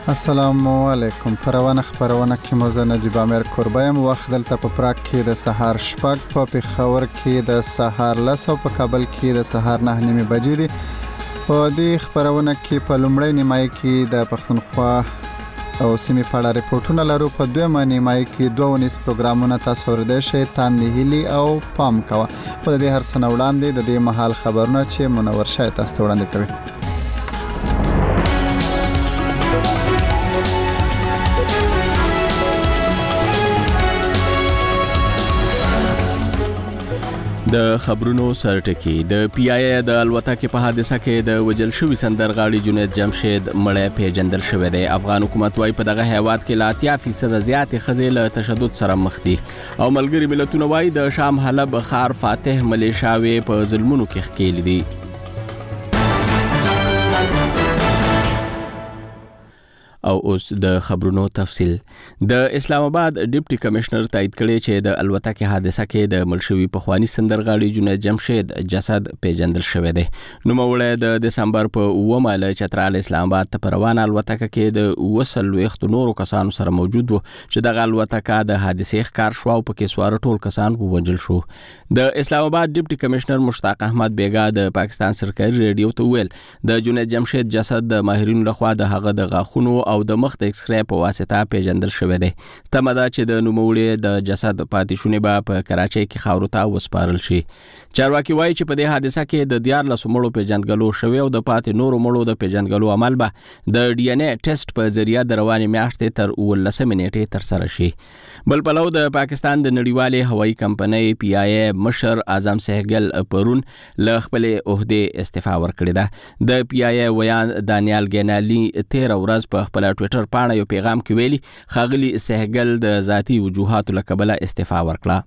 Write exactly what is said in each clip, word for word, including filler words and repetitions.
السلام علیکم. پروانه خبرونه کې مزه نجیب امیر کوربایم وخت دلته په پراګ کې د سهار شپږ په پېښور کې د سهار لس او په کابل کې د سهار نه نیمه بجې دي. په دې خبرونه کې په لومړی نیمه کې د پښتونخوا او سیمې په اړه ریپورتونه لرو. په دویمه نیمه کې دوه ونیس پروګرامونه تاسو ورده شي تاندې هلي او پام کوه. په دې هر څه وړاندې د دې مهال خبرونه چې منور شای تاسو وړاندې کوي. د خبرونو سرټکی. د پی آی ای د الوتکې په حادثه کې د وجل شوی سندرغاړي جنید جمشید مړی پیژندل شوی دی. افغان حکومت وايي په دغه هیواد کې لا اتیا فیصد زیاتې ښځې له تشدد سره مخ دي او ملګري ملتونه وايي د شام حلب خار فاتح ملیشاوې په ظلمونو کې ښکېل دي. او اوس د خبرونو تفصیل. د اسلام آباد ډیپټي کمشنر تایید کړي چې د الوتکې حادثه کې د ملشوي پخوانی سندرغاړي جنید جمشید جسد پیژندل شوی دی. نوموړی د دسمبر په اوومه له چترال اسلام آباد ته روانه الوتکه کې د وسل وخت نورو کسانو سره موجود وو چې دغه الوتکه د حادثې ښکار شو او پکې سوار ټول کسان ووژل شو. د اسلام آباد ډیپټي کمشنر مشتاق احمد بیگا د پاکستان سرکاري ریډیو ته ویل د جنید جمشید جسد د ماهرینو لخوا د هغه د غاښونو او د مخ د ایکس ری په واسطه پیژندل شوی دی. تمه ده چې د نوموړي د جسد پاتې شونې به په کراچۍ کې خاورو ته وسپارل شي. چارواکي وایي چې په دې حادثه کې د دیارلسو مړو پیژندګلو شوی او د پاتې نورو مړو د پیژندګلو عمل به د ډي ان اے ټیسټ په ذریعہ د روانې میاشتې تر اوولسمې نیټې ترسره شي. بل پلو د پاکستان د نړیوالې هوایي کمپنۍ پی آی ای مشر اعظم سهگل پرون له خپلې عہدې استعفا ورکړې ده. د پی آی ای ویان دانیال ګینالي تیر ورځ په خپل ټویټر پاڼه یو پیغام کې ویلي ښاغلي سهگل د ذاتی وجوهاتو له کبله استعفا ورکړه.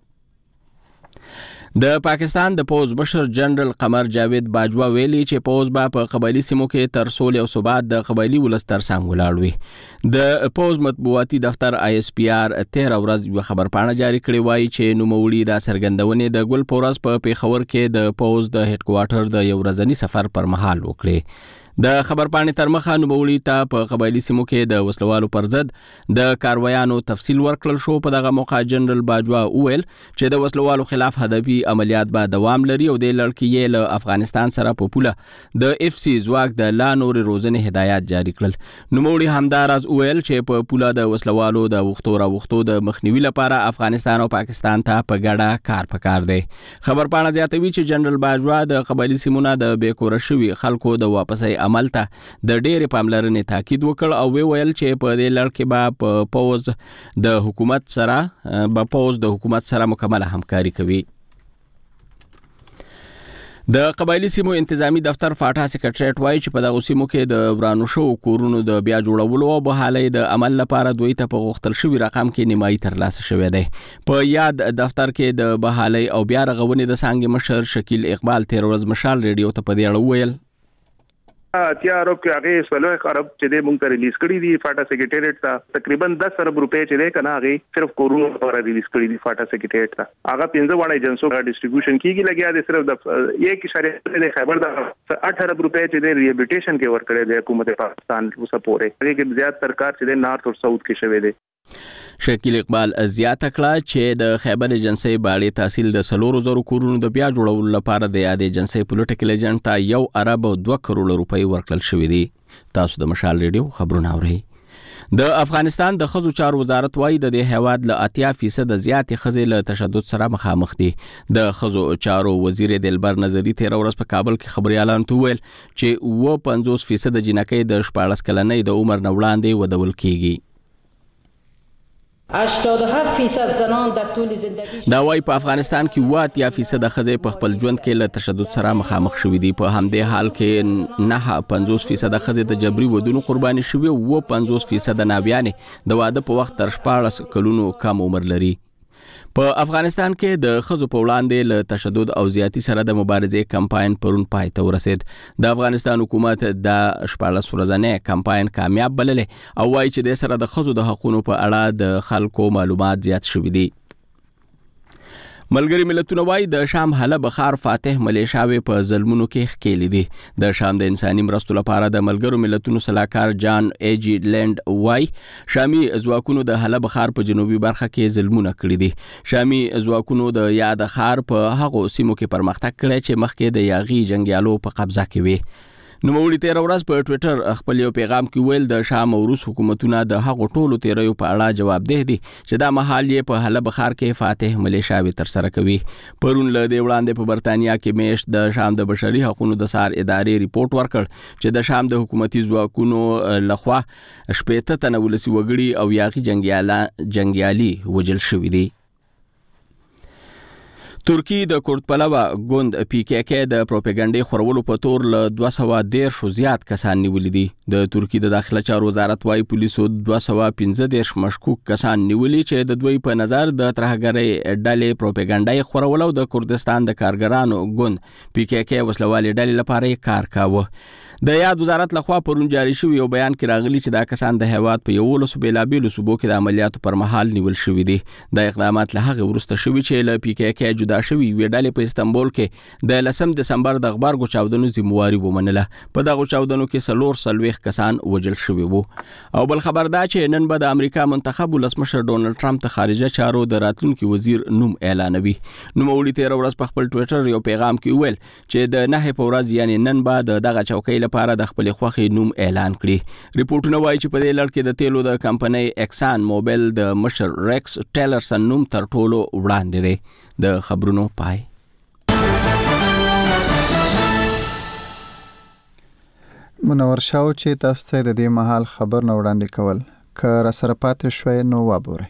د پاکستان د پوز مشر جنرال قمر جاوید باجوا ویلي چې پوز به په قبایلی سیمو کې تر سولې او ثبات د قبایلی ولس تر څنګ ولاړ وي. د پوز مطبوعاتي دفتر آی اس پی آر تیر ورځ یو خبر پاڼه جاری کړې وایي چې نوموړي د څرګندونې د ګل پورز په پیښور کې د پوز د هډ کوارټر د یو ورځني سفر پر مهال وکړي. د خبر پاڼې تر مخه نوموړي ته په قبایلی سیمو کې د وسلوالو پر ضد د کاروایانو تفصیل ورکړل شو. په دغه موقع جنرال باجوا وویل چې د وسلوالو خلاف هدفي عملیات به دوام لري او د لړ کې یې له افغانستان سره په پوله د اف سی ځواک د لا نورې روزنې هدایات جاری کړل. نوموړي همداراز وویل چې په پوله د وسلوالو د وختو را وختو د مخنیوي لپاره افغانستان او پاکستان ته په ګډه کار پکار دی. خبر پاڼه زیاتوي چې جنرال باجوا د قبایلی سیمونو د بیکوره شوي خلکو د واپسۍ عمل ته د ډېرې پاملرنې تاکید وکړ او ویل چې په دې لړ کې به په پوز د حکومت سره به پوز د حکومت سره مکمله همکاري کوي. د قبایلی سیمو انتظامی دفتر فاټا سیکریټریټ وایي چې په دغه سیمو کې د ورانو شو کورونو د بیا جوړولو او بحالۍ د عمل لپاره دوی ته په غوښتل شوي رقم کې نیمایي ترلاسه شوی دی. په یاد دفتر کې د بحالۍ او بیا رغونې د څانګې مشر شکیل اقبال تیر ورځ مشال ریډیو ته په دې اړه وویل اتیا ارب کې هغه سلوه ارب چې د مونږ ته ریلیز کړی دی فاټا سیکریټریټ ته تقریبا دس ارب روپے چې ده کنه هغه صرف کورونو لپاره ریلیز کړی دی فاټا سیکریټریټ ته. هغه پنځه وړه ایجنسو کا ډیسټریبیوشن کیږي لګیا دي صرف د یک اشاره د خبر د اٹھ ارب روپے چې د ریهابلیټیشن کې ورکړی دی حکومت پاکستان اوسه پورې. هغه کې زیات سرکار چې د نارث او ساوث کې شوی دی. شکیل اقبال زیاته کړه چې د خیبر ایجنسی باړې تحصیل د سلورو زرو کورونو د بیا جوړولو لپاره د یاد ایجنسی پولیټیکل ایجنټ ته یو ارب او دوه کروڑ روپۍ ورکړل شوې دي. تاسو د مشال ریډیو خبرونه اورئ. د افغانستان د ښځو چارو وزارت وايي د دې هیواد له اتیا فیصد زیاتې ښځې له تشدد سره مخامخ دي. د ښځو چارو وزیر دلبر نظری تیر ورځ په کابل کې خبريالانو ته ویل چې اوه پنځوس فیصد جنکۍ د شپاړس کلنۍ د عمر نه وړاندې ودول کیږي. هشتاد و هفت فیصد زنان در طول زندگی دا وايي په افغانستان کې اوه اتیا فیصد ښځې په خپل ژوند کې له تشدد سره مخامخ شوي دي. په همدې حال کې نه پنځوس فیصد ښځې د جبري ودونو قرباني شوي او اوه پنځوس فیصد ناویانې د واده په وخت تر شپاړس کلونو کم عمر لري. په افغانستان کې د ښځو په وړاندې له تشدد او زیاتی سره د مبارزې کمپاین پرون پای ته ورسید. د افغانستان حکومت د شپاړس ورځنی کمپاین کامیاب بللې او وایي چې د سره د ښځو د حقوقو په اړه د خلکو معلومات زیات شوي دي. ملګری ملتونه وايي د شام حلب ښار فاتح ملیشاوي په ظلمونو کې ښکېلې دي. د شام د انساني مرستو لپاره د ملګرو ملتونو سلاکار جان ایجی لینډ وايي شامي ځواکونو د حلب ښار په جنوبي برخه کې ظلمونه کړي دي. شامي ځواکونو د یاد ښار په هغو سیمو کې پرمختګ کړی چې مخکې د یاغي جنگیالو په قبضه کې وي. نوموړي تیر ورځ په ټوئیټر خپل یو پیغام کې ویل د شام او روس حکومتونه د هغو ټولو تیریو په اړه جوابدeh دي چې دا مهال یې په حلب ښار کې فاتح ملیشاوي تر سره کوي. پرون له دې وړاندې په برتانیا کې میش د شام د بشري حقوقو د سار ادارې ریپورت ورکړ چې د شام د حکومتي ځواکونو لخوا شپږ تنه ولسي وګړي او یاغي جنگیالي وژل شوي دي. ترکی د کورد پلوه ګوند پی کې کې د پروپاګاندا خورولو په تور له دوه سوه دېرش زیات کسان نیولي دي. د ترکی د داخله چارو وزارت وايي پولیسو دوه سوه پنځه دېرش مشکوک کسان نیولي چې د دوی په نظر د ترهګرۍ ډلې پروپاګاندا خورولو د کردستان د کارګرانو ګوند پی کې کې وسلوالې ډلې لپاره کار کاوه. د یاد وزارت لخوا پرون جاری شوی یو بیان کې راغلی چې دا کسان د هیواد په یولسو بیلابیلو صوبو کې د عملیاتو پر مهال نیول شوي دي. د اقدامات له هغه وروسته شوي چې له پی کې کې جدا شوي یوې ډلې په استانبول کې د لسم دسمبر د غبرګو چاودنو ذمہواري ومنله. په دغه چاودنو کې څلور څلوېښت کسان وژل شوي وو. او بل خبر دا چې نن به د امریکا منتخب ولسمشر ډونالد ټرمپ ته خارجه چارو د راتلونکي وزیر نوم اعلانوي. نوموړي تیر ورځ په خپل ټوئیټر یو پیغام کې ویل چې د نه په ورځ یعنی نن به د دغه چوکۍ لپاره د خپل خوخي نوم اعلان کړي. ریپورتونه وایي چې په دې لړ کې د تیلو د کمپنۍ اکسان موبایل د مشر ریکس ټیلرسن نوم تر ټولو وړاندې دی. د خبرونو پای. منور شاو چې تاسو ته د دې مهال خبر نه وړاندې کول که را سره پاتې شوي نو وابورئ.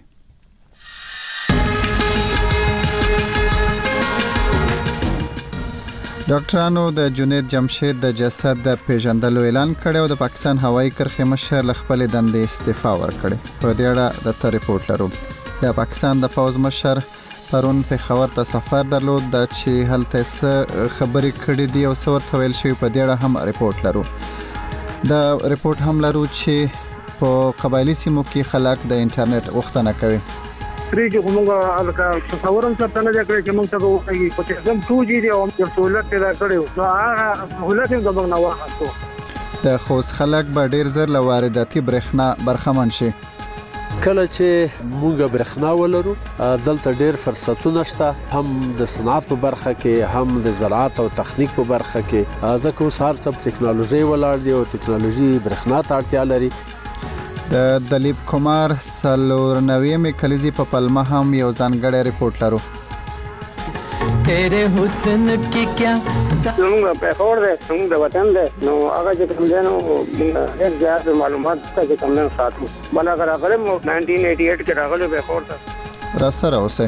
ډاکټرانو د جنید جمشید د جسد د پیژندلو اعلان کړی او د پاکستان هوایي کرښې مشر له خپل دندې استعفا ورکړې. په دې اړه د ته ریپورت لرو. د پاکستان د پوز مشر پرون پېښور ته سفر درلود د چې هلته څه خبرې کړې دي او څه ورته ویل شوي په دې اړه هم ریپورت لرو. د ریپورت هم لرو چې په قبایلي سیمو کې خلک د انټرنیټ غوښتنه کوي. ریږي کومه الکا تصورم څه نه ځکړي چې موږ ته وایي چې زم ټو جی دی او د سہولت پیدا کړو نو هغه سہولت هم زموږ نه واخلو. د خوست خلک به ډیر زر له وارداتي برېښنا برخمن شي. کله چې موږ برېښنا ولرو دلته ډیر فرصتونه شته هم د صنعت په برخه کې هم د زراعت او تخنیک په برخه کې ځکه اوس هر څه ټکنالوژي ولاړ دی او ټکنالوژي برېښنا ته اړتیا لري. د دلیپ کومار سلورنوي کلیزي په پلمه هم یو ځانګړی ریپورت لرو. تیرے حسن کی کیا موږ په خور ده موږ د وطن ده نو هغه چې کوم دی نو موږ ډېر زیات معلومات ته کوم نه ساتو بل هغه راغلی مو ناینټین ایټي ایټ کې راغلی په خور ته را سره اوسه.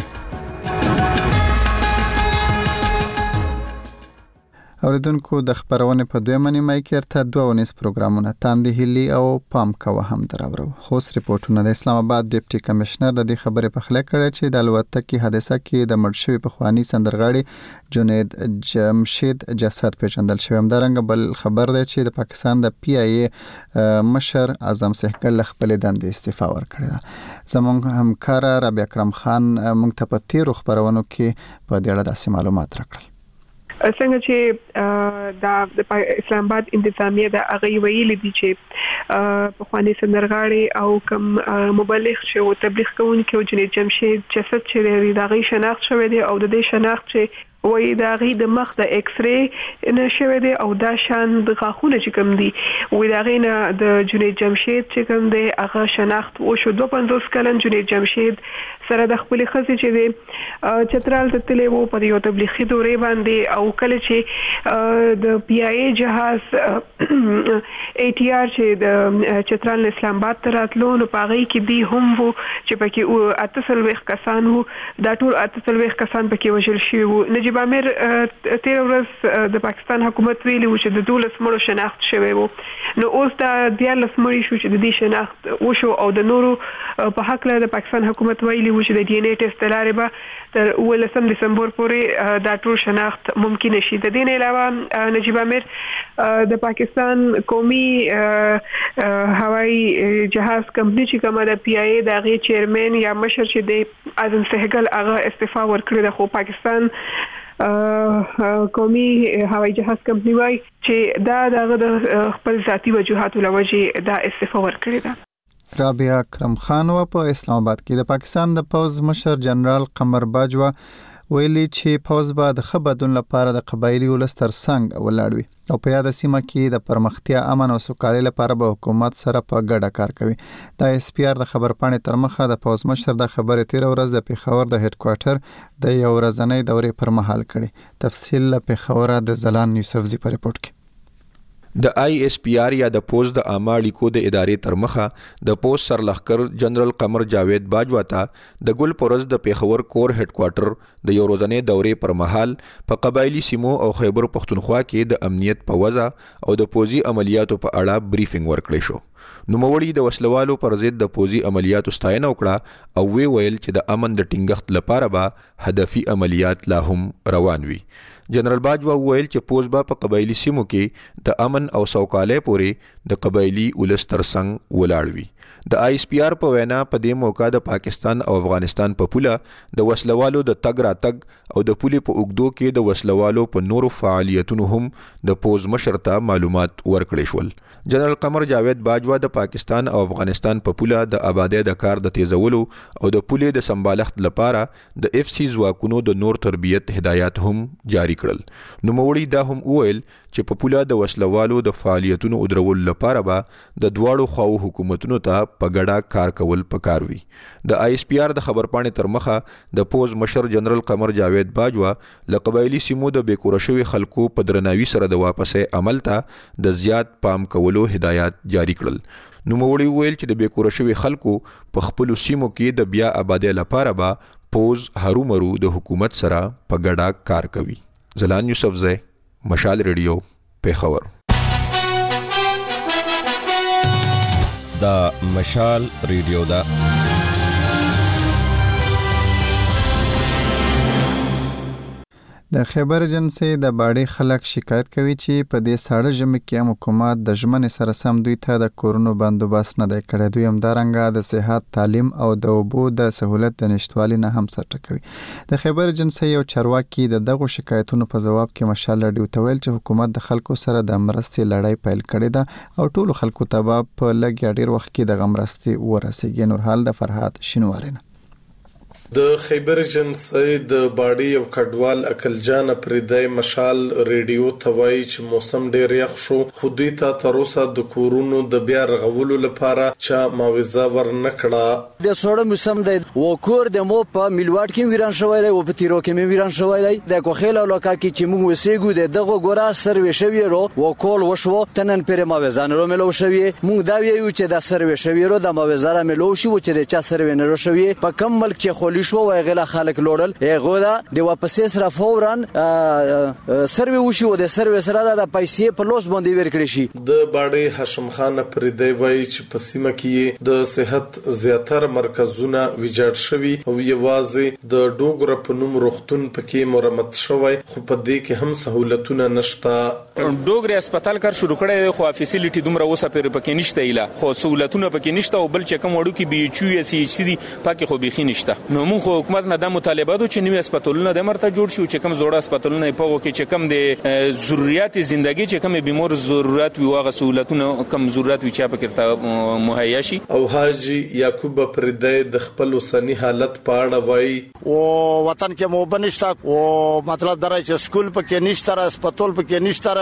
اوریدونکو د خبرونه په دویمه نیمه کې ارته دوه ونیس پروګرامونه تاندې هلي او پام کوه هم دراورو. خوست ریپورتونه د اسلام آباد ډیپټي کمشنر د دې خبرې په خله کړې چې د الوتکې حادثه کې د مړ شوي پخوانی سندرغاړي جنید جمشید جسد پیژندل شوی. همدارنګه بل خبر دی چې د پاکستان د پی ای ای مشر اعظم سهگل خپل دندې استعفا ورکړه. زموږ همکار ربیع اکرم خان موږ ته په تیرو خبرونو کې په دې اړه داسې معلومات راکړل. څنګه چې د اسلام آباد انتظامیه د هغه ویلي دي چې په خواني سندرغاړي او کوم مبلغ چې او تبلیغ کوونکي او جنید جمشید جسد چې د هغه شناخت شوی دی او د دې شناخت چې وای دا غي د مخ د ایکس ری نه شوی دی او دا شان د غاخونه چې کوم دی وای دا غي نه د جنید جمشید چې کوم دی هغه شناخت او شو دوه پنځوس کلن جنید جمشید سره د خپل خزې چې دی چترال ته تللی وو په یو تبلیغي دورې باندې او کله چې د پی ای ای جهاز ای ټی آر چې د چترال اسلام آباد ته راتلو نو پاغي کې دی هم وو چې پکې اته سلويخ کسان وو دا ټول اته سلويخ کسان پکې وژل شوي وو. نجیب نجیب امیر تیر ورځ د پاکستان حکومت ویلي و چې د دولس مړو شناخت شوی وو نو اوس دا دیارلس مړي شو چې د دې شناخت وشو او د نورو په حق له د پاکستان حکومت ویلي و چې د ډي ان اي ټیسټ لارې به تر ولسم دسمبر پورې دا ټول شناخت ممکن شي. د دې نه علاوه نجیب امیر د پاکستان قومي هوایي جهاز کمپنی چې کومه د پی آی اي د غي چیرمن یا مشر چې د اعظم سهګل هغه استعفا ورکړی د خو پاکستان قومي هوایي جهاز کمپنی وای چې دا د خپل ذاتی وجوهاتو لوجه دا استعفا ورکړی ده. رابعه اکرم خان و په اسلام آباد کې د پاکستان د پوز مشر جنرال قمر باجوا ویلي چې پوز به د خبردون لپاره د قبایلی ولس تر څنګ ولاړ وي او په یاد سیمه کې د پرمختیا امن او سوکالۍ لپاره به حکومت سره په ګډه کار کوي. د اس پی آر د خبرپاڼې تر مخه د پوز مشر د خبرې تیر ورځ د پیښور د هډ کوارټر د یو ورځنۍ دورې پر مهال کړي. تفصیل له پیښور د زلان یوسفزي په ریپورت کې. د آی ایس پی آر یا د پوز د عامه اړیکو د ادارې تر مخه د پوز سرلښکر جنرال قمر جاوید باجوا ته د ګل پرز د پیښور کور هډ کوارټر د یو ورځنۍ دورې پر مهال په قبایلی سیمو او خیبر پختونخوا کې د امنیت په وضع او د پوزي عملیاتو په اړه بریفینګ ورکړی شو. نوموړي د وسلوالو پر ضد د پوزي عملیاتو ستاینه وکړه او وی ویل چې د امن د ټینګښت لپاره به هدفي عملیات لا هم روان وي. جنرال باجوا ویل چې پوز با په قبایلی سیمو کې د امن او سوکالۍ پورې د قبایلی ولس ترڅنګ ولاړ وي. د آی اس پی آر په وینا په دې موقع د پاکستان او افغانستان په پوله د وسلوالو د تګ راتګ او د پولې په اوږدو کې د وسلوالو په نورو فعالیتونو هم د پوز مشر ته معلومات ورکړي شول. جنرال قمر جاوید باجوا د پاکستان او افغانستان په پوله د آبادی د کار د تیزولو او د پولې د سمبالښت لپاره د اف سی ځواکونو د نور تربیت هدایات هم جاری کړل. نوموړي دا هم وویل چې په پوله د وسلوالو د فعالیتونو ودرولو لپاره به د دواړو خواو حکومتونو ته په ګډه کار کول پکار وي. د آی اس پی آر د خبرپاڼې تر مخه د پوز مشر جنرال قمر جاوید باجوا له قبایلی سیمو د بیکوره شوي خلکو په درناوي سره د واپسې عمل ته د زیات پام کولو هدایات جاری کړل. نوموړي ویل چې د بیکوره شوي خلکو په خپلو سیمو کې د بیا آبادۍ لپاره به پوز هرومرو د حکومت سره په ګډه کار کوي. زلان یوسفزی، مشال ریډیو، پیښور. دا مشال ریډیو دا د خیبر ایجنسی د باړې خلک شکایت کوي چې په دې ساړه ژمي کې حکومت د ژمنې سره سم دوی ته د کورونو بندوبست نه دی کړی. دوی همدارنګه د صحت، تعلیم او د اوبو د سهولت د نشتوالي نه هم سر ټکوي. د خیبر ایجنسی یو چارواکي د دغو شکایتونو په ځواب کې مشال ریډیو ته ویل چې حکومت د خلکو سره د مرستې لړۍ پیل کړې ده او ټولو خلکو ته به په لږ یا ډیر وخت کې د مرستې ورسیږي. نورحال د فرحات شینواري. د خیبر ایجنسی د باډي او کډوال اکلجان پردای مشال ریډیو توای چې موسم ډیر یخ شو خو دوی ته تر اوسه د کورونو د بیا رغولو لپاره چې معاوضه ورنکړه. د سوړ موسم د وکور د مو په میلواټ کې ویران شوی او په تیرو کې ویران شوی د کوخیل علاقه کې چې موږ وسېګو د دغه ګورا سروي شوی رو وکول وشو تنن پر معاوضه نه ملو شوی. موږ دا ویو چې د سروي شوی رو د معاوضه را ملو شو چې چا سروي نه شوی په کم ملک چې خولي شو او غلا خلک لوړل هغه دا د واپسې سره فورن سروي وشو د سروي سره د پیسې په لوس باندې ورکړي شي. د باډي هاشم خان پردای وای چې په سیمه کې د صحت زیاتره مرکزونه ویجاړ شوي او یوازې د ډوګر په نوم روغتون پکې مرمت شوی خو په دې کې هم سہولتونه نشته. ډوګر هسپتال کار شروع کړی خو فیسیلیټي دومره اوسه پر پکې نشته اله خو سہولتونه پکې نشته او بل چې کوم وړو کې بي ایچ یو سی ایچ سی پکې خو بيخي نشته. نو موږ حکومت نه د مطالبه دو چې نوې هسپتالونه د مرته جوړ شي چې کوم زوړ هسپتالونه په وګه کې چې کوم د ضرورت ژوندۍ چې کوم بیمار ضرورت وي واغه سہولتونه کم ضرورت وي چې پکې مهیا شي. او حاجی یعقوب پردای د خپل وسنی حالت پاړه وای او وطن کې مو بنشتا او مطلب درای چې سکول پکې نشته را هسپتال پکې نشته را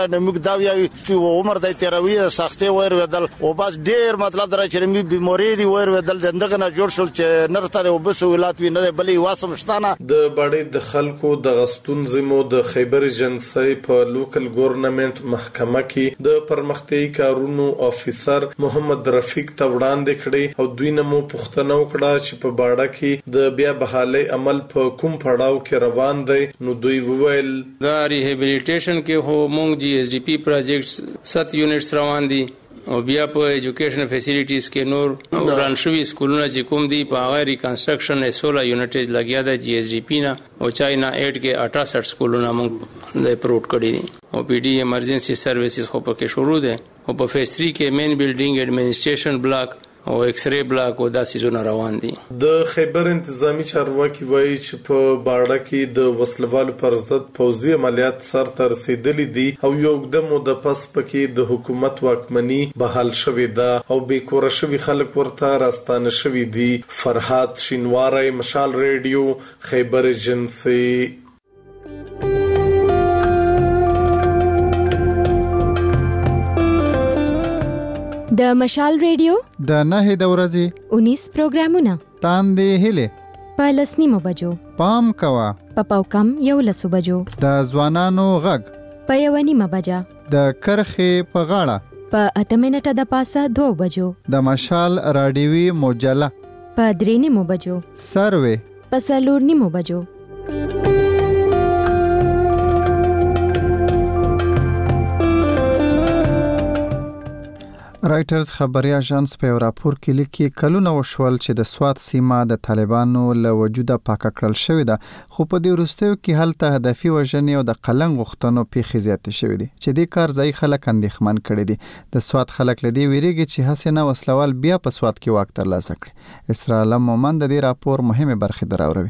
موږ دا یو عمر د تیروي سختي ور ودل او بس ډیر مطلب درا چې می بیماری دی ور ودل دغه نه جوړ شول چې نرته او بس ولات وی نه بلې واسم شتانه د باډي د خلکو د غستون زمو د خیبر ایجنسی په لوکل ګورنمنت محکمه کې د پرمختیايي کارونو افیسر محمد رفیق ته وړاندې کړي او دوی نمو پښتنو کړه چې په باډه کې د بیا بحالي عمل په کوم پړاو کې روان دی. نو دوی وویل دا ریهابیلیټیشن کې هو مونږ جی ایس ډی پی پروجیکټ سات یونټس روان دي او بیا په ایجوکیشن فیسیلیټیز کې نور وران شوی سکولونه چې کوم دي په هغه ریکنسټرکشن سولہ یونټیز لګیا د جی ایس ډی پی نه او چاینا اټ کې اٹھاسٹھ سکولونه مونږ د پروت کړی دي او پی ډی ایمرجنسي سرویسز خو په کې شروع دي او په فیس تھری کې مین بلډینګ ایڈمنسټریشن بلاک او ایکس ری بلاک او داسې زونه روان دي. د خیبر انتظامی چارواکي وایي چې په باډه کې د وسلوالو پر ضد پوځي عملیات سر ته رسیدلي دي او یو د مو د پس پکې د حکومت واکمني بحال شوې ده او بې کور شوي خلک ورته راستانه شوي دي. فرحات شینواری، مشال ریډیو، خیبر ایجنسی. د مشال ریډیو د نهه د ورځې انیس پروګرامونه تاندې هله په لسنیمو بجو پام کوا په پاوکم یو لسو بجو د ځوانانو غږ په یو نیمه بجا د کرخې په غاړه په اته منټه د پاسه دو بجو د مشال رادیوي مجله په درې نیمو بجو سروي په څلور نیمو بجو. رائټرز خبري اژانس په یو راپور کې لیکي کلونه وشول چې د سوات سیمه د طالبانو له وجوده پاک کړل شوې ده خو په دې وروستیو کې هلته هدفي وژنې او د قلنګ غوښتنو پیښې زیاتې شوې دي چې دې کار ځای خلک اندېښمن کړي دي. د سوات خلک لدی ویریږي چې هڅه نه وسلوال بیا په سوات کې واک ترلاسه کړي. اسرا علم مومند د دې راپور مهمه برخه دراوروي.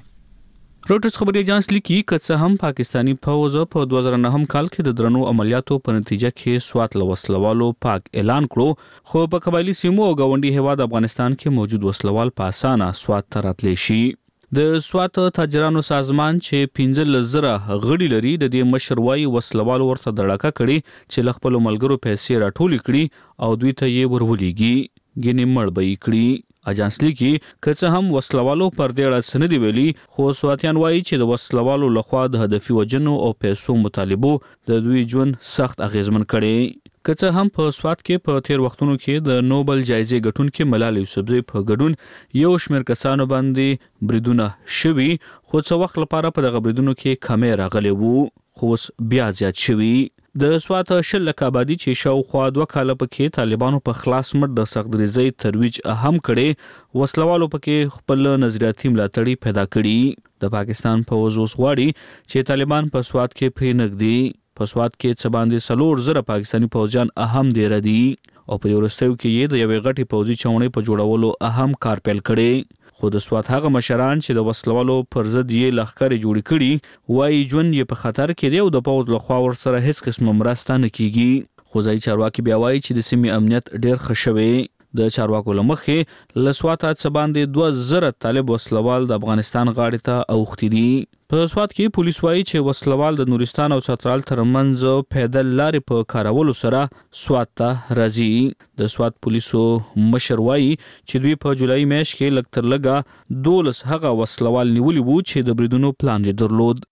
روټرز خبري اژانس لیکي که هم پاکستانی فوج په دوه زره نه کال کې د درنو عملیاتو په نتیجه کې سوات لوسلوالو پاک اعلان کړو خو په قبایلی سیمو او غونډي هیواد افغانستان کې موجود وسلوال په اسانه سوات ته راتلی شي. د سوات تاجرانو سازمان چې پنځه زره غړي لري د دې مشروعي وسلوال ورته دړکه کړي چې لخپل ملګرو پیسې راټول کړي او دوی ته یې ورولېږي ګینې مړ به کړي. اجانس لیکي که هم وسلوالو پر دې اړه سندې ویلي خو سواتیان وایي چې د وسلوالو لخوا د هدفي وجنو او پیسو مطالبو د دوی ژوند سخت اغیزمن کړي. که هم په سوات کې په تیر وختونو کې د نوبل جایزې ګټونکو ملال یوسفزئی په ګډون یو شمېر کسانو باندې بریدونه شوي خو څو وخت لپاره په دغه بریدونو کې کمې راغلي وو خو بیا زیات شوي. د سوات شل لک آبادی چې شاوخوا دوه کاله پکې طالبانو په خلاص مړ د سختګریزي ترویج اهم کړي وسلوالو پکې خپل نظریاتي ملاتړي پیدا کړي. د پاکستان په وزوس غواړي چې طالبان په سوات کې پرې نګدي. په سوات کې څه باندې سلور زره پاکستانی فوجان اهم دي ردي او په ورستیو کې یې د یوې غټي فوجي چونې په جوړولو اهم کار پیل کړي. خو د سوات هغه مشران چې د وسلوالو پر ضد یې لخرې جوړ کړي وایي ژوند یې په خطر کې دی او د پوز لخوا ور سره هیڅ قسم مرسته نه کیږي. خو ځای چارواکي بیا وایي چې د سیمې امنیت ډیر ښه شوی. د چارواکو لمخې لسوات څخه باندې دوه زره طالب وسلوال د افغانستان غاړې ته اوختي دي. په سوات کې پولیس وایي چې وسلوال د نورستان او چترال ترمنځ پیدل لارې په کارولو سره سوات ته راځي. د سوات پولیسو مشر وایي چې دوی په جولای میاشت کې لږ تر لږه دولس هغه وسلوال نیولي وو چې د بریدونو پلان یې درلود.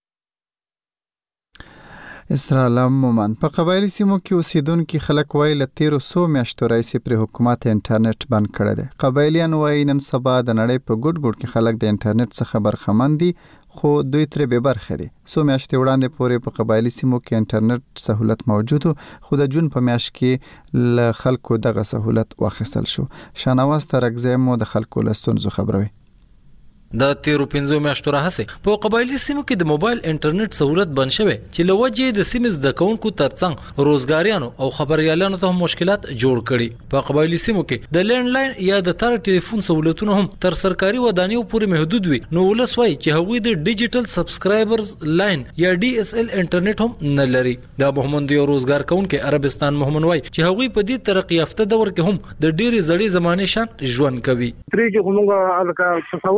اسرائیل مومن په قبایلی سیمو کې اوسیدونکو خلک وایي له تیرو څو میاشتو راځي پر حکومت انټرنیټ بند کړی دی. قبایلیان وایي نن سبا د نړۍ په ګډ ګډ کې خلک د انټرنیټ څخه برخمن دي خو دوی ترې به برخه دي. څو میاشتې وړاندې پورې په قبایلی سیمو کې انټرنیټ سہولت موجود خو د جون په میاشت کې ل خلکو دغه سہولت واخیستل شو. شانواز ترګزه مو د خلکو لستونزو خبروي. د تیرو پنځو میاشتو راهسه په قبایلی سیمو کې د موبایل انټرنیټ سہولت بند شوه چې لوجه د سیمز د کونکو ترڅنګ روزګاریانو او خبريالانو ته مشکلات جوړ کړي. په قبایلی سیمو کې د لینډ لاین یا د تار ټلیفون سہولتونه هم تر سرکاري ودانیو پورې محدود وي. نو ولسوي چې هغوی د ډیجیټل سبسکرایبرز لاین یا ډي اس ال انټرنیټ هم نه لري. د محمد یو روزګار کونکو عربستان محمد وای چې هغوی په دې ترقی یافته دور کې هم د ډېری زړې زمانه شان ژوند کوي. ترې چې موږ الکا تصورم چې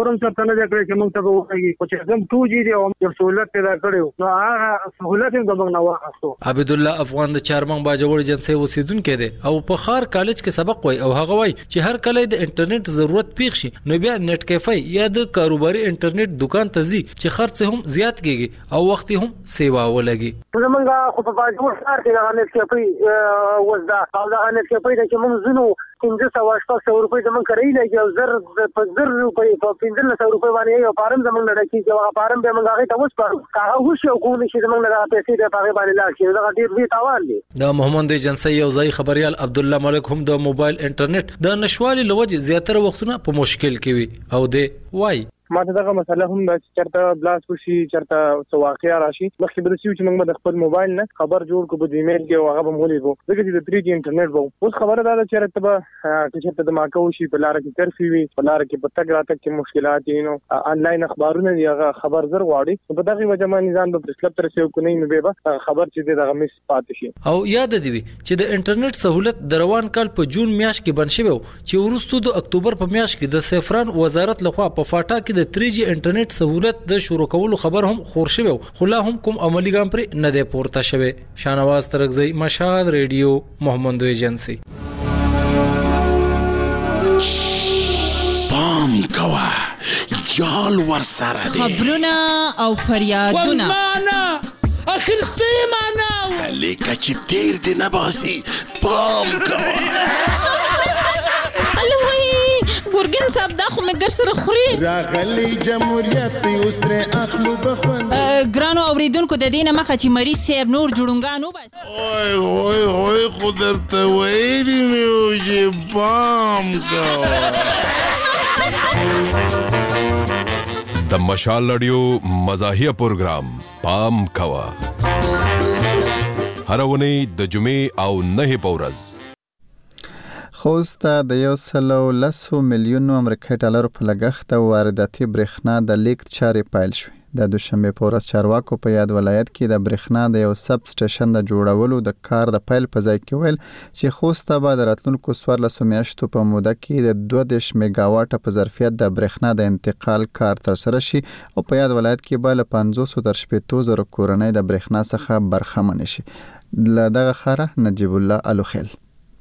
څه نه کړی چې موږ ته وایي چې زم ټو جی دی او د سہولت پیدا کړو نو هغه سہولت هم موږ نه واخستو. عبد الله افغان د چارمن باجوړ جنسي اوسیدونکو دی او په خار کالج کې سبق وای او هغه وای چې هر کله د انټرنیټ ضرورت پیښ شي نو بیا نت کیفې یا د کاروباري انټرنیټ دکان ته ځي چې خرڅ هم زیات کیږي او وخت هم سیوا ولګي. زمونږ خو په باجوړ ښار کې د نت کیفې وزدا او د نت کیفې چې موږ زنو پنځه سوه شپږ سوه روپۍ زمونږ کرایي لګي او زر په زر روپۍ په پنځلس سوه روپۍ باندې یو فارم زمونږ نه ډکېږي او هغه فارم بیا موږ هغې ته وسپارو که هغه وشي او کولی شي زمونږ نه دغه پیسې بیا په هغې باندې لاړ شي دغه ډېر لوی تاوان دی. د محمد ایجنسۍ یو ځایي خبریال عبدالله ملک هم د موبایل انټرنیټ د نشوالي له وجې زیاتره وختونه په مشکل کې وي او دی وایي ما ته دغه مسله هم د چرته بلاس وشي چرته څه واقعیا راشي مخکې به چې موږ د خپل موبایل نه خبر جوړ کو په ایمیل کې او هغه به مولې وو دغه چې د تری جی انټرنیټ وو اوس خبره ده چې رته به چې چرته د ماکو شي په لار کې ترفي وي په لار کې په تګ راتګ کې مشکلات دي نو انلاین اخبارونه دی هغه خبر زر غواړي په دغه وجه باندې ځان به پرسکلب تر څو کو نه به خبر چې دغه مس پاتې شي. او یاد دی چې د انټرنیټ سہولت د روان کال په جون میاشت کې بن شوی چې ورستو د اکتوبر په میاشت کې د سفران وزارت لخوا په فاټا کې د تری جی انټرنیټ سہولت د شروع کولو خبر هم خور شوی خو لا هم کوم عملی ګام پر نه دی پورته شوی. شانواز ترغزی مشهد ریډیو محمد ایجنسی. پام کوا یال ور سره دی خبرونه او فریادونه ورمانه اخرسته معنا لیکه چې تیر دی نه باسي پام کوا ګورګین صاحب دا خو مګر سره خوري راغلی جمهوریت اوس تر اخلو بخون ګرانو اوریدونکو د دینه مخه چې مریض صاحب نور جوړونګانو بس اوه اوه اوه خو درته ویلي مې و چې پام کوه. د مشال رادیو مزاحیه پروګرام پام کوه هر ونی د جمعې او نه په ورځ خوست د یو سلو لسو میلیونو امریکایي ډالرو په لګښت وارداتي برېښنا د لیکت چارې پیل شوې. د دوشنبه په ورځ چارواکو په یاد ولایت کې د برېښنا د یو سب سټیشن د جوړولو د کار د پیل په ځای کې ویل چې خوست به د راتلونکو څوارلسو میاشتو په موده کې د دوه دېرش میگا واټه په ظرفیت د برېښنا د انتقال کار ترسره شي او په یاد ولایت کې به له پنځوسو تر شپېتو زرو کورنۍ د برېښنا څخه برخمن شي. له دغه ښاره نجیب الله الوخیل.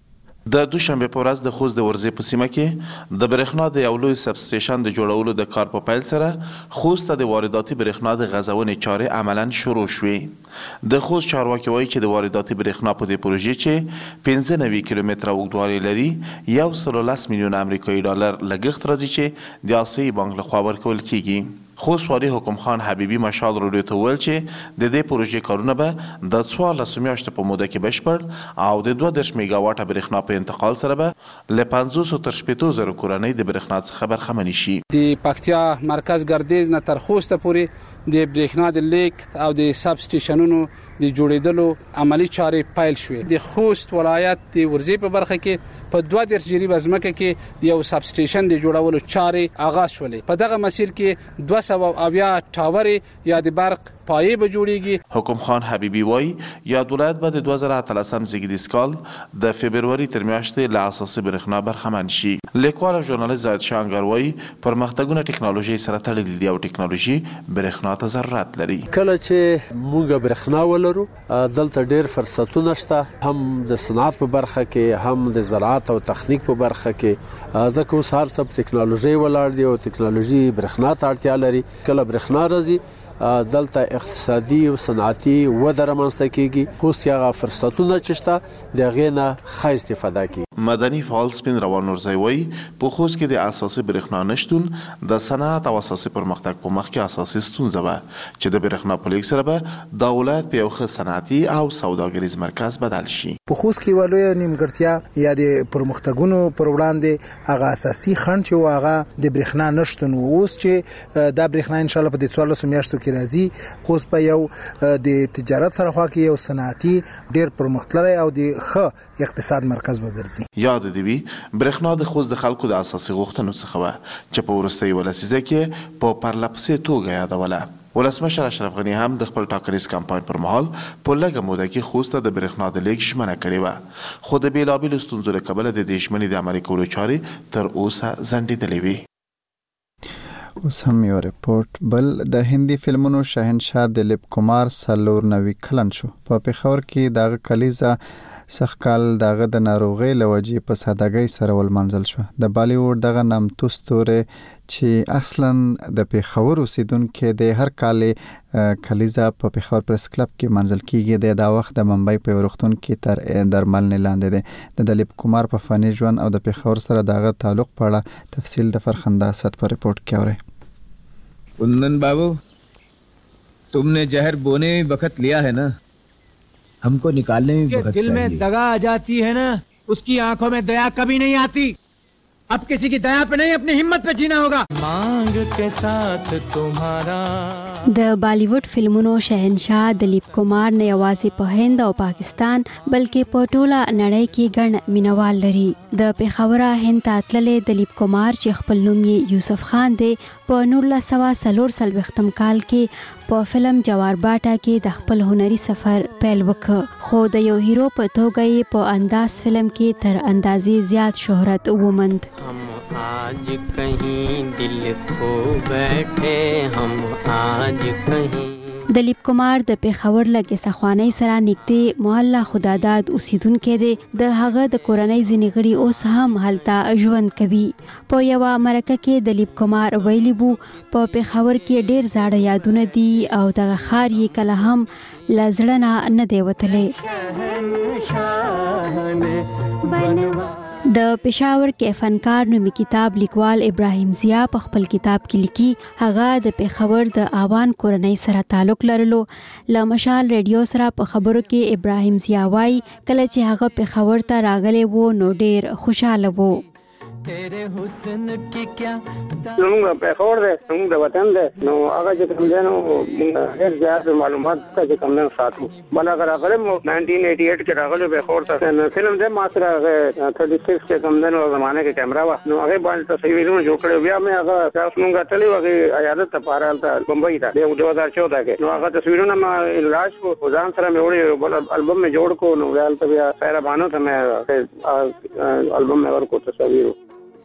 د دوشنبه په ورځ د خوست د ورزې په سیمه کې د برېښنا د یو لوی سب سټیشن د جوړولو د کار په پیل سره خوست د وارداتي برېښنا د غځونې چارې عملاً شروع شوې. د خوست چارواکي وایي چې د وارداتي برېښنا په دې پروژې چې پنځه نوي کیلومتره اوږدوالی لري یو سل لس میلیون امریکایي ډالر لګښت راځي چې د آسیایي بانک لخوا ورکول کیږي. خوست والي حکم خان حبیبي مشال رادیو ته ویل چې د دې پروژې کارونه به د څوارلسو میاشتو په موده کې بشپړ او د دوه دېرش میگا واټه برېښنا په انتقال سره به له پنځوسو تر شپېتو زرو کورنۍ د برېښنا څخه برخمنې شي. د پکتیا مرکز ګردیز نه تر خوسته پورې د برېښنا د لیکت او د سب سټیشنونو د جوړېدلو عملی چارې پیل شوې. د خوست ولایت د ورزې په برخه کې په دوه دېرش جریبه ځمکه کې د یو سب سټیشن د جوړولو چارې آغاز شولې. په دغه مسیر کې دوه سوه اویا ټاورې یا د برق پایې به جوړیږي. حکم خان حبیبي وایي یاد ولایت به د دوه زره اتلسم زیږدیز کال د فبروري تر میاشتې له اساسي برېښنا برخمن شي. لیکوال او ژورنالیست زاهد شانګر وایي پرمختګونه ټکنالوژي سره تړلي دي او ټکنالوژي برېښنا ته ضرورت لري. کله چې موږ برېښنا ولرو دلته ډېر فرصتونه شته هم د صنعت په برخه کې هم د زراعت او تخنیک په برخه کې ځکه اوس هر څه په ټکنالوژي ولاړ دی او ټکنالوژي برېښنا ته اړتیا لري. کله برېښنا راځي دلته اقتصادي او صنعتي وده رامنځته کیږي. خوست هغه فرصتونه چې شته د هغې نه ښه استفاده کوي. مدني فعال سپین روان نورزی وایي په خوست کې د اساسي برېښنا نشتون د صنعت او اساسي پرمختګ په مخ کې اساسي ستونزه وه چې د برېښنا په لیک سره به د ولایت په یو ښه صنعتي او سوداګریز مرکز بدل شي. په خوست کې یوه لویه نیمګړتیا یا د پرمختګونو پر وړاندې هغه اساسي خنډ چې و هغه د برېښنا نشتون و. اوس چې دا برېښنا انشاءالله په دې څوارلسو میاشتو کې راځي خوست په یو د تجارت سره خوا کې یو صنعتي ډېر پرمختللی او د ښه اقتصاد مرکز به ګرځي. یاد دی وي برېښنا د خوست د خلکو د اساسي غوښتنو څخه وه چې په وروستیو لسیزه کې په پرلپسې توګه یادوله. ولسمشر اشرف غني هم د خپل ټاکنیز کمپاین پر مهال په لږه موده کې خوست ته د برېښنا د لیږد ژمنه کړې وه خو د بېلابېلو ستونزو له کبله د دې ژمنې د عملي کولو چارې تر اوسه ځنډېدلې وې. اوس هم یو ریپورت بل د هندي فلمونو شهنشاه دلیپ کومار سلور نوي کلن شو په پیښور کې دغه کلیزا سخکال دغه د ناروغي لوجې په سادهګۍ سره ولمنځل شو. د بالیووډ دغه نامتو ستوری چې اصلا د پیښور اوسیدونکو د هر کال کلیزا په پیښور پریس کلب کې منځل کیږي. د دا وخت د ممبئی په ورختون کې تر درمل نه لاندې دی. د دلیپ کومار په فني ژوند او د پیښور سره دغه تعلق په اړه تفصیل د فرخنده اسد په ریپورت کې اوري. कुंदन बाबू, तुमने जहर बोने में वक्त लिया है ना, हमको निकालने में वक्त दिल में दगा आ जाती है ना, उसकी आंखों में दया कभी नहीं आती. अब किसी की दया पे नहीं, अपनी हिम्मत पे जीना होगा. मांग के साथ तुम्हारा د بالیووډ فلمونو شهنشاه دلیپ کومار نه یوازې په هند او پاکستان بلکې په ټوله نړۍ کې ګڼ مینوال لري. د پیښوره هند ته تللې دلیپ کومار چې خپل نوم یې یوسف خان دی په نولس سوه څلور څلوېښتم کال کې په فلم جوار باټا کې د خپل هنري سفر پیل وکړ، خو د یو هیرو په توګه یې په انداز فلم کې تر اندازې زیات شهرت وموند. आज कहीं दिल खो बैठे हम आज कहीं. دلیپ کومار د پیښور لګې سخوانۍ سره نږدې محله خداداد اوسیدونکی دی. د هغه د کورنۍ ځینې غړي اوس هم هلته ژوند کوي. په یوه مرکه کې دلیپ کومار ویلي وو په پیښور کې ډېر زاړه یادونه دي او دغه ښار یې کله هم له زړه نه نه دی وتلی. د پېښور کې فنکار نومي کتاب لیکوال ابراهیم ضیا په خپل کتاب کې لیکي هغه د پېښور د آوان کورنۍ سره تعلق لرلو. له مشال ریډیو سره په خبرو کې ابراهیم ضیا وایي کله چې هغه پېښور ته راغلی وو نو ډېر خوشاله وو. تیرے حسن کی کیا زمونږ پیښور دی، زمونږ د وطن دی، نو هغه چې کوم دی نو موږ ډېر زیات معلومات چې کوم دی ساتو. بل هغه راغلی مو ناینټین ایټي ایټ کې راغلی پیښور ته، فلم دی ما سره هغه تھرټي سکس چې کوم دی نو زمانه کې کیمرا وه، نو هغې باندې تصویرونه جوړ کړي. بیا مې هغه تاسو مونږ تللي وو هغې عیادت لپاره هلته بمبئی ته دو هزار چودہ کې، نو هغه تصویرونه ما علاج کړو، ځان سره مې وړي، بل البم مې جوړ کړو، نو بیا هلته بیا سایره بانو ته مې البم مې ورکړو تصویر.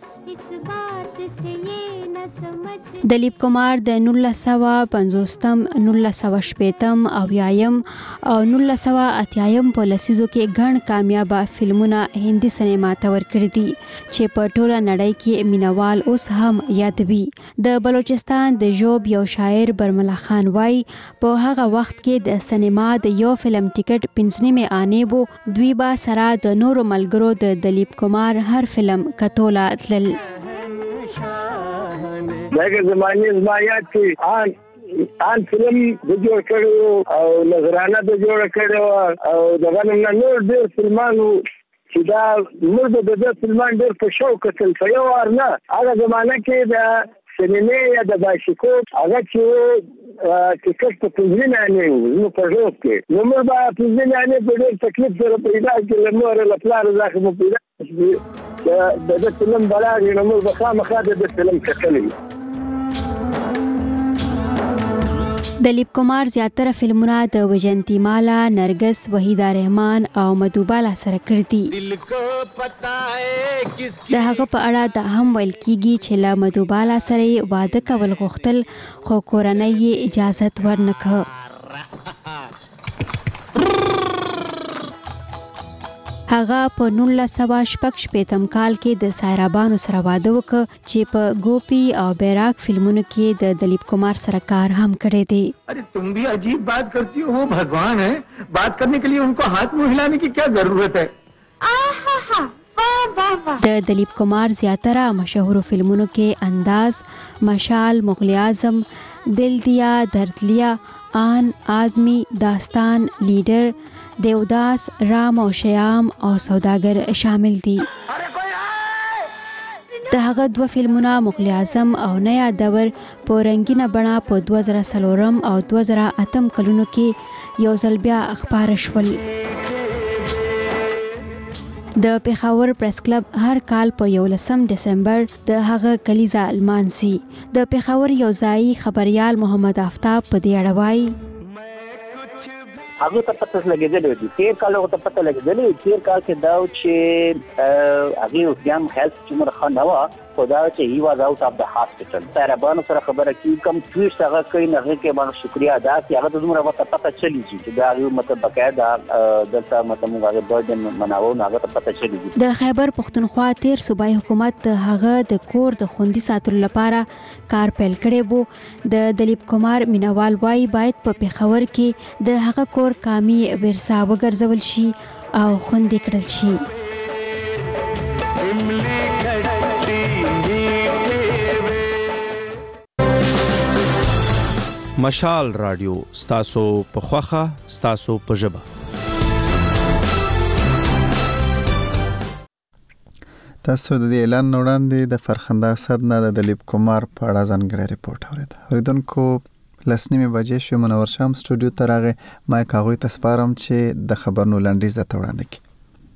دلیپ کومار د نولس سوه پنځوستم، نولس سوه شپېتم، اویایم او نولس سوه اتیایم په لسیزو کې ګڼ کامیابه فلمونه هندي سینما ته ورکړي دي چې په ټوله نړۍ کې مینوال اوس هم یادوي. د بلوچستان د ژوب یو شاعر برملا خان وایي په هغه وخت کې د سینما د یو فلم ټیکټ پنځه نیمې آنې وو، دوی به سره د نورو ملګرو د دلیپ کومار هر فلم کتوله تلل. دغه زمانه زمایات چې آن آن فلم د جوړ کړو او نظرانه د جوړ کړو او دغه نه نور ډېر فلمانو چې دا موږ د دې فلمان ډېر په شوق کتل. په یو وار نه هغه زمانه کې د سینما یا د باشکو هغه چې ټیکټ په پنځه نه نو په ژوند کې نو موږ به پنځه نه په ډېر تکلیف سره پیدا کړل، نور له پلار ځخه مو پیدا د دې فلم بلاغ نو موږ به خامخا د دې فلم کتل. دلیپ کومار زیاتره فلمونه د وجنتی مالا، نرګس، وحیده رحمان او مدوبالا سره کړي دي. د هغه په اړه دا هم ویل کیږي چې له مدوبالا سره یې واده کول غوښتل خو کورنۍ یې اجازت ورنکړه. هغه په نولس سوه شپږ شپېتم کال کې د سایرابانو سره واده وکړ چې په ګوپی او بیراک فلمونو کې د دلیپ کومار سره کار هم کړی دی. अरे तुम भी अजीब बात करती हो, वो भगवान है, बात करने के लिए उनको हाथ मुंह हिलाने की क्या जरूरत है. د دلیپ کومار زیاتره مشهور فلمونو کې انداز، مشال، مغل اعظم، دل دیا، درد لیا، آن، آدمی، داستان، لیڈر، دیوداس، رام او شیام او سوداګر شامل دي. د هغه دوه فلمونه مغل اعظم او نیا دور په رنگینه بڼه په دوه زره څلورم او دوه زره اتم کلونو کې یو ځل بیا خپاره شول. د پیښور پریس کلب هر کال په یولسم ډسمبر د هغه کلیزا لمانځي. د پیښور یو ځایي خبریال محمد آفتاب په دې اړه وایي هغه ته پته لګېدلې دي، تیر کال هغه ته پته لګېدلې، تیر کال کې دا چې هغه اوس هم هیلث چې موږ خنوا خدا چې هی واز اوټ اف د هاسپټل طالبانو سره خبره کی کم ټویټ هغه کوي نه کې باندې شکریا ادا کوي هغه د دومره وخت پته چلی چې دا یو مطلب بقاعده دلته مطلب هغه برډن مناو نه هغه پته چلی د خیبر پختونخوا تیر صوبایي حکومت هغه د کور د خوندي ساتلو لپاره کار پیل کړی وو د دلیپ کمار مینوال وايي باید په پیښور کې د هغه کور کامي ورثه وګرځول شي او خوندي کړل شي. مشال رادیو ستاسو په خوخه ستاسو په ژبه. تاسو د اعلان وړاندې د فرخنده اسد نه د دلیپ کمار په اړه ځانګړی ریپورت اورید. اوریدونکو لسنیمه بجې شو منور شام سټوډیو ته راغی ما کاغوي تسپارم چې د خبرونو لنډیز د وړاندې کی.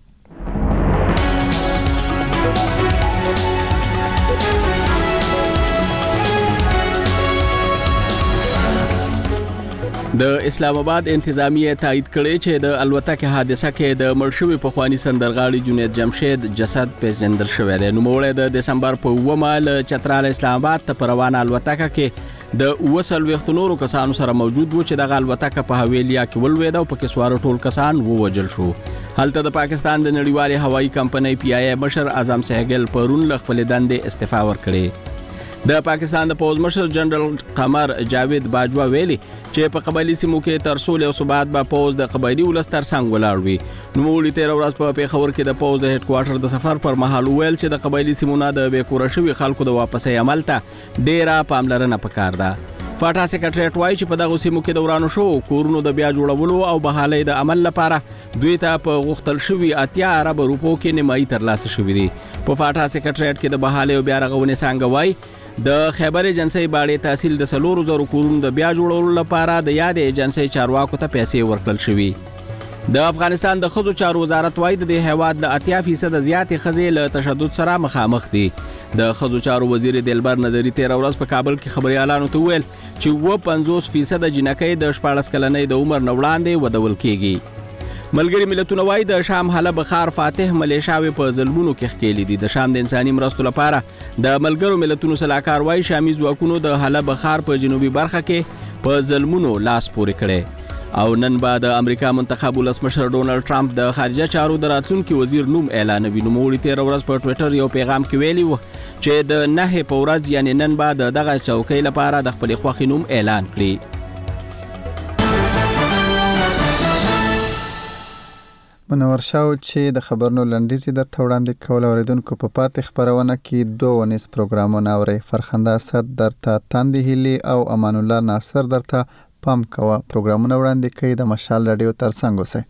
د اسلام آباد انتظامیه تایید کړي چې د الوتکه حادثه کې د مړشوي پخوانی سندرغاړي جنید جمشید جسد پیژندل شوی دی. نو موړ د دسمبر په اومه ل چترال اسلام آباد ته روانه الوتکه کې د وسل وختونورو کسانو سره موجود وو چې د الوتکه په حویلیا کې ولوي دا په کې سوار ټول کسان ووجل شو. هلته د پاکستان د نړیوالې هوایي کمپنۍ پی آی اي مشر اعظم سهګل پرون ل خپل دندې استعفا ورکړي. د پاکستان د پوز مشر جنرال قمر جاوید باجوا ویلي چې په قبایلی سیمو کې تر سولې او ثبات به پوز د قبایلی ولستر څنګه ولاړ وي. نو مولي تیر ورځ په پیښور کې د پوز د هډ کوارټر د سفر پر مهال ویل چې د قبایلی سیمو نه د بیکوره شوی خلکو د واپسې عمل ته ډیره پاملرنه پکار ده. فاټا سیکریټریټ وایي چې په دغه سیمو کې د ورانو شو کورونو د بیا جوړولو او بحالۍ د عمل لپاره دوی ته په غوښتل شوی اتیا ارب روپو کې نیمایي ترلاسه شوی دي. په فاټا سیکریټریټ کې د بحالۍ او بیا رغونې څنګه وایي د خیبر ایجنسی باندې تحصیل د سلورو زرو کورونو د بیا جوړولو لپاره د یاد ایجنسی چارواکو ته پیسې ورکړل شوی. د افغانستان د ښځو چارو وزارت وايي د هیواد له اتیا فیصد زیاتې ښځې له تشدد سره مخامخ دي. د ښځو چارو وزیر دلبر نظری تیر ورځ په کابل کې خبريالانو ته ویل چې و پنځوس فیصد جنکۍ د شپاړس کلنۍ د عمر نه وړاندې ودول کیږي. ملګری ملتونه وايي د شام حله بخار فاتح ملیشاوي په ظلمونو کې ښکېلې دي. د شام د انساني مرستو لپاره د ملګرو ملتونو سلاکار وايي شامي ځواکونو د حله بخار په جنوبي برخه کې په ظلمونو لاس پورې کړي. او نن بعد د امریکا منتخب ولسمشر ډونالد ټرمپ د خارجه چارو د راتلونکي وزیر نوم اعلانوي. نو موړي تیر ورځ په ټوئیټر یو پیغام کې ویلي و چې د نه په ورځ یعنی نن بعد دغه چوکۍ لپاره د خپل خوښي نوم اعلان کړي. منور شاو چې د خبرونو لنډیزي د وړاندې کول اوریدونکو په پاتې خبرونه کې دوه ونیس پروګرامونه اوري. فرخنده اسد درته تاندې هلي او امان الله ناصر درته پام کوه. پروګرامونه وړاندې کوي د مشال رادیو ترڅنګ اوسئ.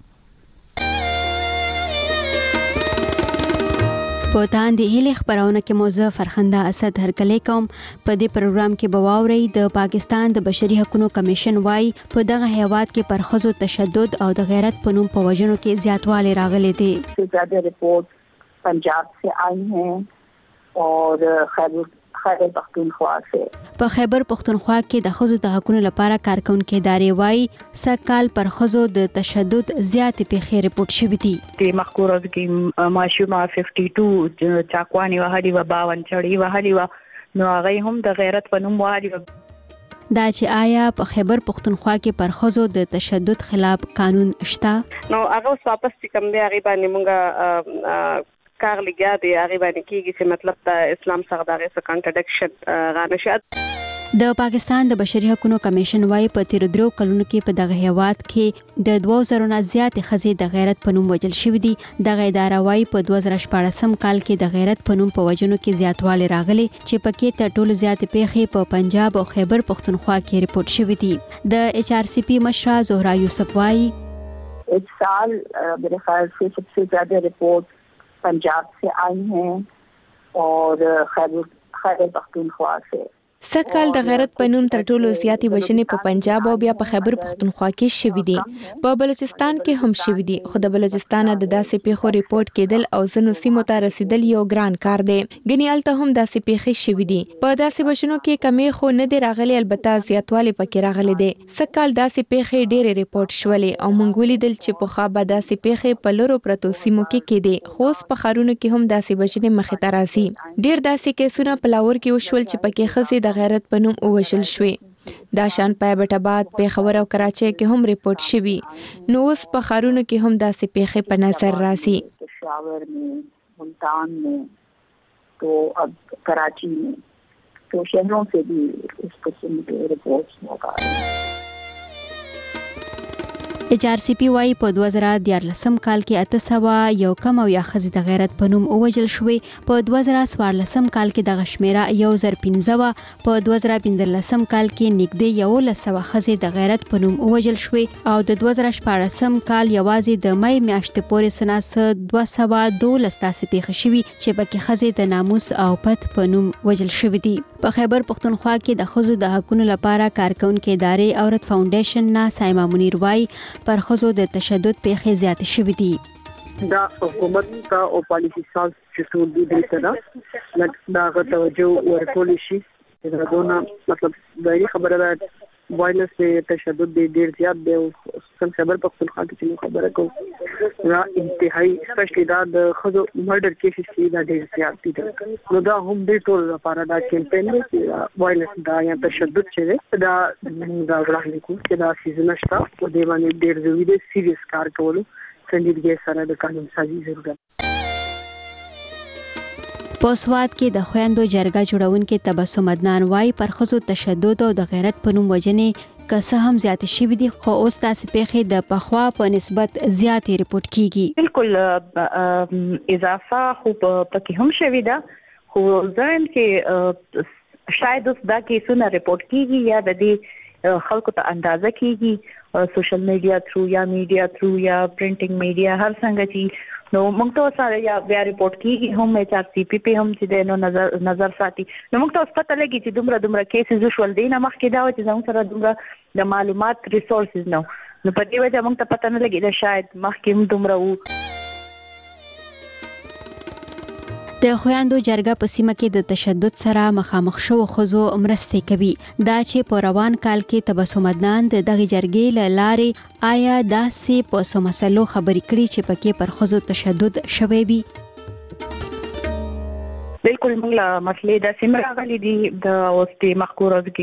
په تاندې هلي خبرونه کې موضوع فرخنده اسد هرکلی کوم. په دې پروګرام کې بواوري د پاکستان د بشري حقوقو کمیشن وايي په دغه هیواد کې پر ښځو تشدد او د غیرت په نوم په وژنو کې زیاتوالی راغلی دی. زیاده رپورٹ پنجاب سے آئی ہیں اور خیبر خیبر پختونخوا سے. په خیبر پختونخوا کې د ښځو د حقوقو لپاره کارکونکو ادارې وايي سکهال پر ښځو د تشدد زیاتې پیښې رپورټ شوې دي. د مخکور ورځ کې ماشومه پنځه دوه چاقوانی وهلي و باون چړې وهلي و نو هغه هم د غیرت په نوم وهلي و. دا چې آیا په خیبر پختونخوا کې پر ښځو د تشدد خلاف قانون شته؟ نو هغه واپس کوم دی هغه باندې مونږه کار لګیا دی هغه باندې کیږي چې مطلب د اسلام سره دغه څه کانټرډکشن غانشد. د پاکستان د بشري حقوقو کمیشن وايي په تیر درو کلونو کې په دغه هیواد کې د دوه زره نه زیاتې ښځې د غیرت په نوم وژل شوې دي. دغه اداره وايي په دوه زره شپاړسم کال کې د غیرت په نوم په وژنو کې زیاتوالی راغلی چې پکې تر ټولو زیاتې پیښې په پنجاب او خیبر پختونخوا کې رپورټ شوې دي. د ایچ آر سی پی مشره زهرا یوسف وايي اس سال میرے خیال سے سب سے زیادہ رپورٹ पंजाब से आई हैं और खैबर खैबर पख्तूनख्वा से. سکهال د غیرت په نوم تر ټولو زیاتې وژنې په پنجاب او بیا په خیبر پختونخوا کې شوې دي. په بلوچستان کې هم شوې دي، خو د بلوچستان د داسې پیښو ریپورت کېدل او ځینو سیمو ته رسیدل یو ګران کار دی. ګنې هلته هم داسې پیښې شوې دي. په داسې وژنو کې کمې خو نه دی راغلي، البته زیاتوالی پکې راغلی دی. سکهال داسې پیښې ډېرې ریپورت شولې او موږ ولیدل چې پخوا به داسې پیښې په لرو پرتو سیمو کې کېدې، خو اوس په ښارونو کې هم داسې وژنې مخې ته راځي. ډېر داسې کیسونه په لاهور کې وشول چې پکې ښځې د غیرت په نوم ووژل شوې. دا شان په ایبټ آباد، پیښور او کراچۍ کې هم ریپورت شوي. نو اوس په ښارونو کې هم داسې پیښې په نظر راځي. پشاور میں، ملتان میں، تو اب کراچی میں، تو شہروں سے بھی اس قسم کے رپورٹس موقع ہے. ایچ آر سی پی وايي په دوه زره دیارلسم کال کې اته سوه یو کم او یا ښځې د غیرت په نوم ووژل شوې. په دوه زره څوارلسم کال کې دغه شمیره یو زر پنځه وه. په دوه زره پنځلسم کال کې نږدې یولس سوه ښځې د غیرت په نوم ووژل شوې او د دوه زره شپاړسم کال یوازې د مۍ میاشتې پورې سناسه دوه سوه دولس داسې پیښې شوي چې پکې ښځې د ناموس او پت په نوم وژل شوي دي. په خیبر پختونخوا کې د ښځو د حقونو لپاره کارکونکې ادارې عورت فاونډیشن نه سایما منیر وايي پر ښځو د تشدد پیښې زیاتې شوې دي. دا حکومت ته او پالیسي ساز چې ټول دي دې سره دا غو توجه ورکول شي. دا دونه مطلب دا خبره ده وایلنس تشدد ډېر زیات دی او څنګه خبر پختونخوا کې چې خبره کوم دا انتهایی سپیشلی دا د خزو مرډر کیسز چې دا ډېر زیات دي. نو دا هم دې ټول لپاره دا کمپین دی چې وایلنس دا یا تشدد چې دا دا وړاندې کوي چې دا سیزن شته او د باندې ډېر ضروري دی سیریس کار کولو سنجیدګۍ سره د قانون سازي ضرورت. په سوات کې د خویندو جرګه جوړونکې تبسم عدنان وايي پر ښځو تشدد او د غیرت په نوم وژنې که څه هم زیاتې شوي دي، خو اوس داسې پیښې د پخوا په نسبت زیاتې ریپورټ کیږي. بالکل اضافه خو پکې هم شوي ده، خو ځان کې شاید اوس دا کیسونه ریپورټ کیږي یا د دې خلکو ته اندازه کیږي سوشل میډیا تھرو یا میډیا تھرو یا پرنټینګ میډیا هر څنګه چې نو موږ ته سره یا بیا ریپورټ کیږي هم ایچ آر سی پی پی هم چې د نو نظر نظر ساتي. نو موږ ته پته لګي چې دومره دومره کیسز وشول دي نه مخکې دا چې زموږ سره دومره د معلومات ریسورسز نو نو په دې وجه موږ ته پته نه لګي دا شاید مخکې هم دومره وو. د خویندو جرګه په سیمه کې د تشدد سره مخامخ شوو ښځو مرستې کوي. دا چې په روان کال کې تبسم عدنان د دغې جرګې له لارې آیا داسې په څو مسلو خبرې کړي چې پکې پر ښځو تشدد شوی وي؟ بالکل موږ له مسلې داسې راغلي دي د اوس د مخکور ورځ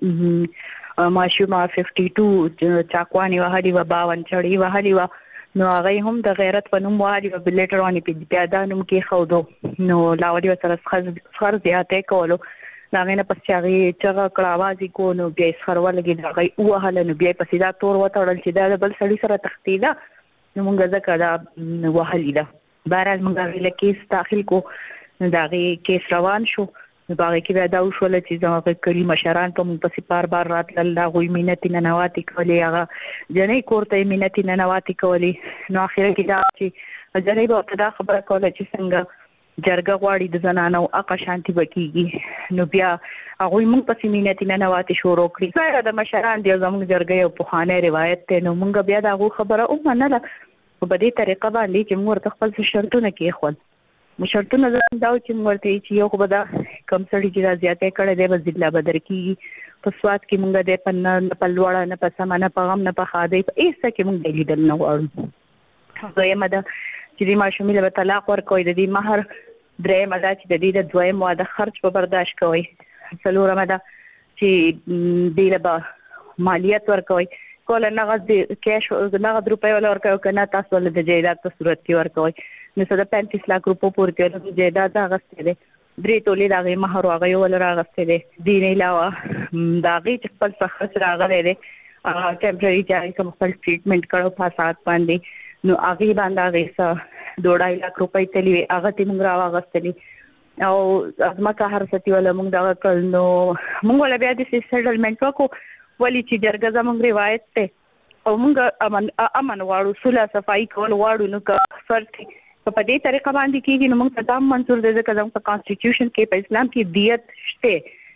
کې ماشومه ففټي ټو چاکوانې وهلې وه، باون چړې وهلې وه. نو هغه هم د غیرت په نوم وهلي وه، لیټر آن یې بیا دا نوم کېښودو. نو لاولي ورسره سخر زیاتی کولو، د هغې نه پس چې هغې چغه کړه آواز یې کو نو بیا یې سخر ولګېد، هغه یې ووهله. نو بیا یې پسې دا تور وتړل چې دا د بل سړي سره تښتېده. نو موږ ځکه دا وهلې ده. بهرحال موږ هغې له کیس داخل کو، نو د هغې کیس روان شو. نو په هغې کې بیا دا وشوله چې زموږ کلي مشران په موږ پسې بار بار راتلل، هغوی منتې ننواتې کولې، هغه جنۍ کور ته یې منتې ننواتې کولې. نو اخره کې دا چې جنۍ به ورته دا خبره کوله چې څنګه جرګه غواړي د زنانو حقه شانتي به کېږي. نو بیا هغوی موږ پسې منتې ننواتې شروع کړي. ظاهره د مشران دی زموږ جرګه یو پخوانی روایت دی. نو موږ بیا د هغوی خبره ومنله، خو په دې طریقه باندې چې موږ ورته خپل څه شرطونه کېښول. شرطونه زموږ دا و چې موږ ورته چې یو خو به دا کم سړي چې دا زیاتی کړی دی به ضلع بدر کېږي. په سوات کې موږ دی په نه په لوړه نه په سمه نه په غم نه په ښادۍ په هېڅ څه کې موږ دی لیدل نه غواړو. دویمه ده چې دې ماشومې له به طلاق ورکوئ، د دې مهر. درېیمه ده چې د دې د دویم واده خرچ به برداشت کوئ. څلورمه ده چې دې له به مالیت ورکوئ، کوله نغد کیش نغد روپۍ ولا ورکوئ، که نه تاسو له د جایداد په صورت کې ورکوئ. نو څه د پینتیس لاک روپو پورې تېره جایداد اخیستی دی، درې تولې د هغې مهر و هغه یې ول رااخیستی دی. دې نه علاوه د هغې چې خپل څه خرچ راغلی دی ټمپرري چې هغې کوم خپل ټریټمنټ کړی په اسعد باندې، نو هغې باندې هغې څه دوړای لاک روپۍ تللي وې، هغه ترې موږ راواخیستلې او ځمکه هر څه ترې وله موږ دغه کړل. نو موږ وله بیا داسې سیټلمنټ وکړو، ولې چې جرګه زموږ روایت دی او موږ امن امن غواړو، صلح صفایي کول غواړو. نو که فرض په دې طریقه باندې کېږي نو موږ ته دا منظور دی ځکه زموږ په کانسټیټیوشن کې په اسلام کې دیت شته.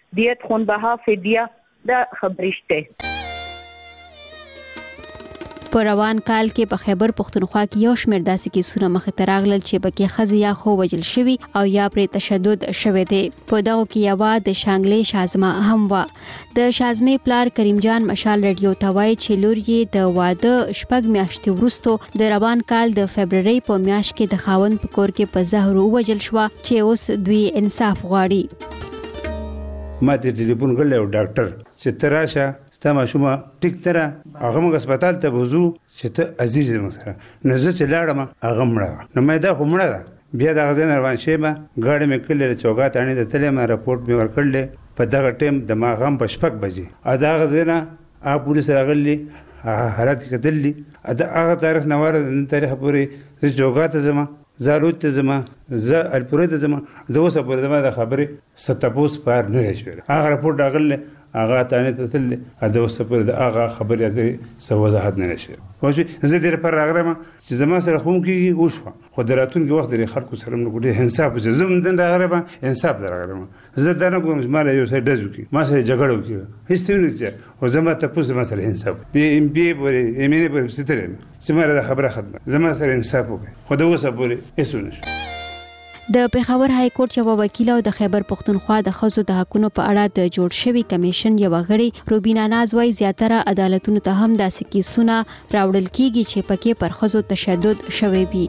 دیت خون بها فدیه د خبرشته. په روان کال کې په خیبر پښتونخوا کې یو شمېر داسې کیسونه مخې ته راغلل چې پکې ښځې یا خو وژل شوي او یا پرې تشدد شوی دی. په دغو کې یوه د شانګلې شازمه هم وه. د شازمې پلار کریم جان مشال رادیو ته وایي چې لور یې د واده شپږ میاشتې وروسته د روان کال د فبرورۍ په میاشت کې د خاوند په کور کې په زهر ووژل شوه چې اوس دوی انصاف غواړي. ما ته ټلیفون کړی و ډاکټر چې ته راشه ستا ماشومه ټیک ته را هغه موږ هسپتال ته بوځو چې ته عزیز زموږ سره. نو زه چې لاړم هغه مړه نو مې دا خو مړه ده. بیا دغه ځای نه روان شوم ګاډی مې کړلې چوکا تاڼې ته تللی ما رپورټ مې ورکړلی په دغه ټایم د ماښام په شپږ بجې ا دغه ځای نه هغه پولیس راغلي هغه حالت یې کتلي د هغه تاریخ نه واره نن تاریخ پورې زه چوکا ته ځم زالوت ته ځم زه الپورې ته ځم د اوسه پورې زما د خبرې څه تپوس پار نه دی شوی. هغه رپورټ راغلی هغه تانه ته تل د اوسه پورې د هغه خبرې اترې څه وضاحت نه شي. خو زه دې لپاره راغلم چې زما سره خو کېږي وشوه خو د راتلونکي وخت لري خلکو سره موږ ډېر انصاف وشي. زه هم دلته راغلم انصاف ته راغلم. زه دا نه کوم چې ما له یو سره ډز وکړي ما سره جګړه وکړي هېڅ ته نه کېږي خو زما تپوس زما سره انصاف د ایم بي اې پورې ایم ان اې پورې سترې چې ما د خبره ختمه زما سره انصاف وکړي خو د اوسه پورې هېڅ ونه شو. د پیښور های کورټ یو وکیل او د خیبر پښتونخوا د ښځو د حقونو په اړه د جوړ شوي کمیشن یو غړي روبینا ناز وايي زیاتره عدالتونو ته هم داسې کیسونه راوړل کیږي چې پکې پر ښځو تشدد شوی وي.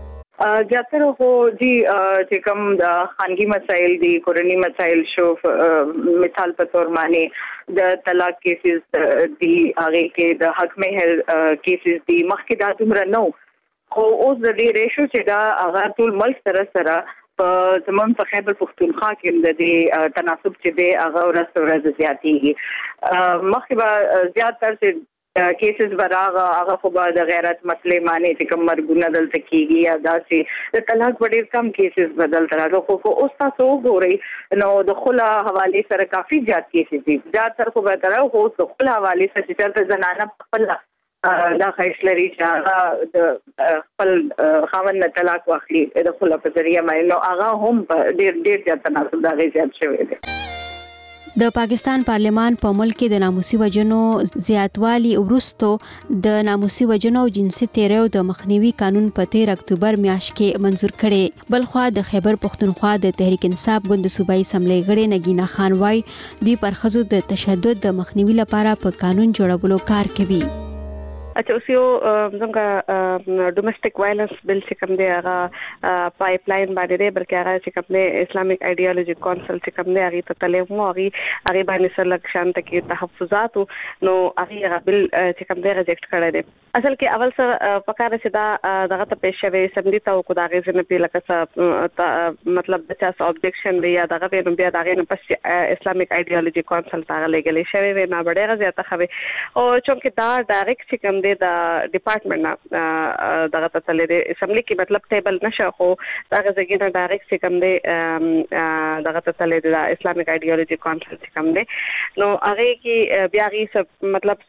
زیاتره خو جی چې کوم د خانګي مسایل دي کورنی مسایل شو مثال په تور باندې د طلاق کیسز دي هغه کې د حق مهر کیسز دي مخکې دا دومره نو خو اوس د دې ریشو چې دا هغه ټول ملک سره سره په زمون په خیبر پښتونخوا کې د دې تناسب چې دی هغه ورځ ورځ زیاتېږي. مخکې به زیات تر چې کیسز براغه هغه خو به د غیرت مسلې معنی چې کوم مرګونه دلته کېږي یا داسې د طلاق ډېر کم کیسز بدل تراغه خو اوس تاسو وګورئ نو د خلا حواله سره کافي زیات کیسز دي. زیات تر خو به تر خو د خلا حواله سره چې د زنانه خپل دا خیش لري چې هغه د خپل خاوند نه طلاق واخلي د خپل په ذریعہ باندې نو هغه هم ډېر ډېر زیات تناسب دا غي زیات شوی دی. د پاکستان پارلمان په ملک کې د ناموسي وجنو زیاتوالی وروسته د ناموسي وجنو او جنسي تیریو د مخنیوي قانون په تیر اکتوبر میاشت کې منزور کړي. بلخوا د خیبر پښتونخوا د تحریک انصاف ګوند صوبایي اسمبلی غړي نگینا خان وايي دوی پر ښځو د تشدد د مخنیوي لپاره په قانون جوړولو کار کوي. اچھا اوس یو څنګه ډومېسټک وایلنس بل چې کوم دی هغه پایپ لاین باندې دی بلکې هغه چې کوم دی اسلامیک ایډیالوژي کونسل چې کوم دی هغه ته تلې مو هغه هغه باندې سره لک شانت کې تحفظات نو هغه بل چې کوم دی ریجکټ کړی دی. اصل کې اول سره پکاره چې دا دغه ته پېښ شوی سمدي ته کو دا غي نه پی لکه څه مطلب د چا اوبجیکشن دی یا دغه به بیا دغه نه پس اسلامیک ایډیالوژي کونسل ته لګلې شوی وي نه ډېر زیاته خوي او چې دا ډایرکټ چې کوم د ډپارټمنټ نه دغه ته تللی دی اسمبلی کې مطلب ټیبل نشه خو دغه ځای نه ډایرکټ چې کوم دی دغه ته تللی دی اسلامیک ایډیالوژي کونسل چې کوم دی نو هغه کې بیا غي مطلب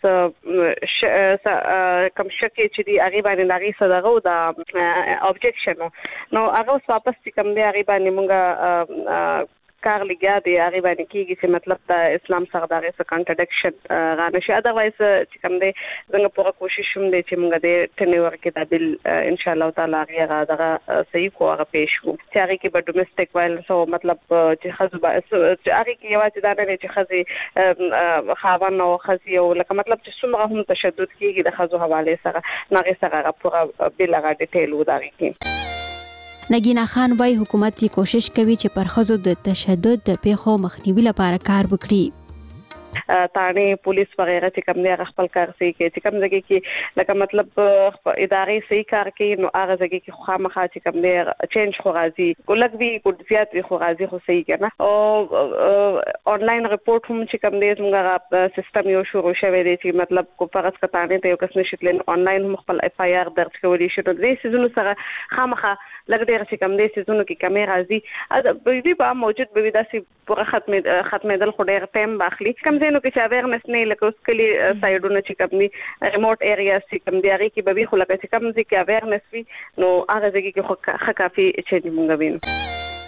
کوم شکی چې دی هغه باندې هغه صدغه د اوبجیکشن نو هغه واپس چې کوم دی هغه باندې مونږه کار لګیا دی هغه باندې کېږي چې مطلب د اسلام سره دغه څه کانټرډکشن غانه شي اذروایز چې کوم دی څنګه پوره کوشش هم دی چې موږ د ټنیور کې د بل ان شاء الله تعالی هغه دغه صحیح کو هغه پېښ کو چې هغه کې به ډومېسټک وایلنس او مطلب چې خزو چې هغه کې یو چې دا نه چې خزي خاوند او خزي او لکه مطلب چې څومره هم تشدد کېږي د خزو حواله سره نغې سره پوره بل هغه ډیټیل وداري کې. نگینا خان وايي حکومت یې کوشش کوي چې پر ښځو د تشدد د پیښو مخنیوي لپاره کار وکړي. تانه پولیس وغیرہ چې کوم دی خپل کار صحیح کوي چې کوم ځای کې لکه مطلب ادارې صحیح کار کوي نو هغه ځای کې خامخا چې کوم دی چینج خو راځي ګلک وی ګډ زیات خو راځي خو صحیح کنه او آنلاین رپورټ هم چې کوم دی زموږه سیستم یو شروع شوی دی چې مطلب کو پرس کتانه ته یو کس نشټلین آنلاین هم خپل اف آی آر درج کولی شي نو دې سيزونو سره خامخا لګ ډیر چې کوم دی سيزونو کې کمی راځي د به به موجود به داسې پوره ختمه ختمه دل خو ډیر ټایم باخلي کوم نو کې چې اویرنس نه لکه اوس کلی سایډونه چې کوم دي ریموټ ایریاز چې کوم دي هغه کې به خو لکه چې کوم دي کې اویرنس وي نو هغه ځای کې خو کافي چې موږ وینو.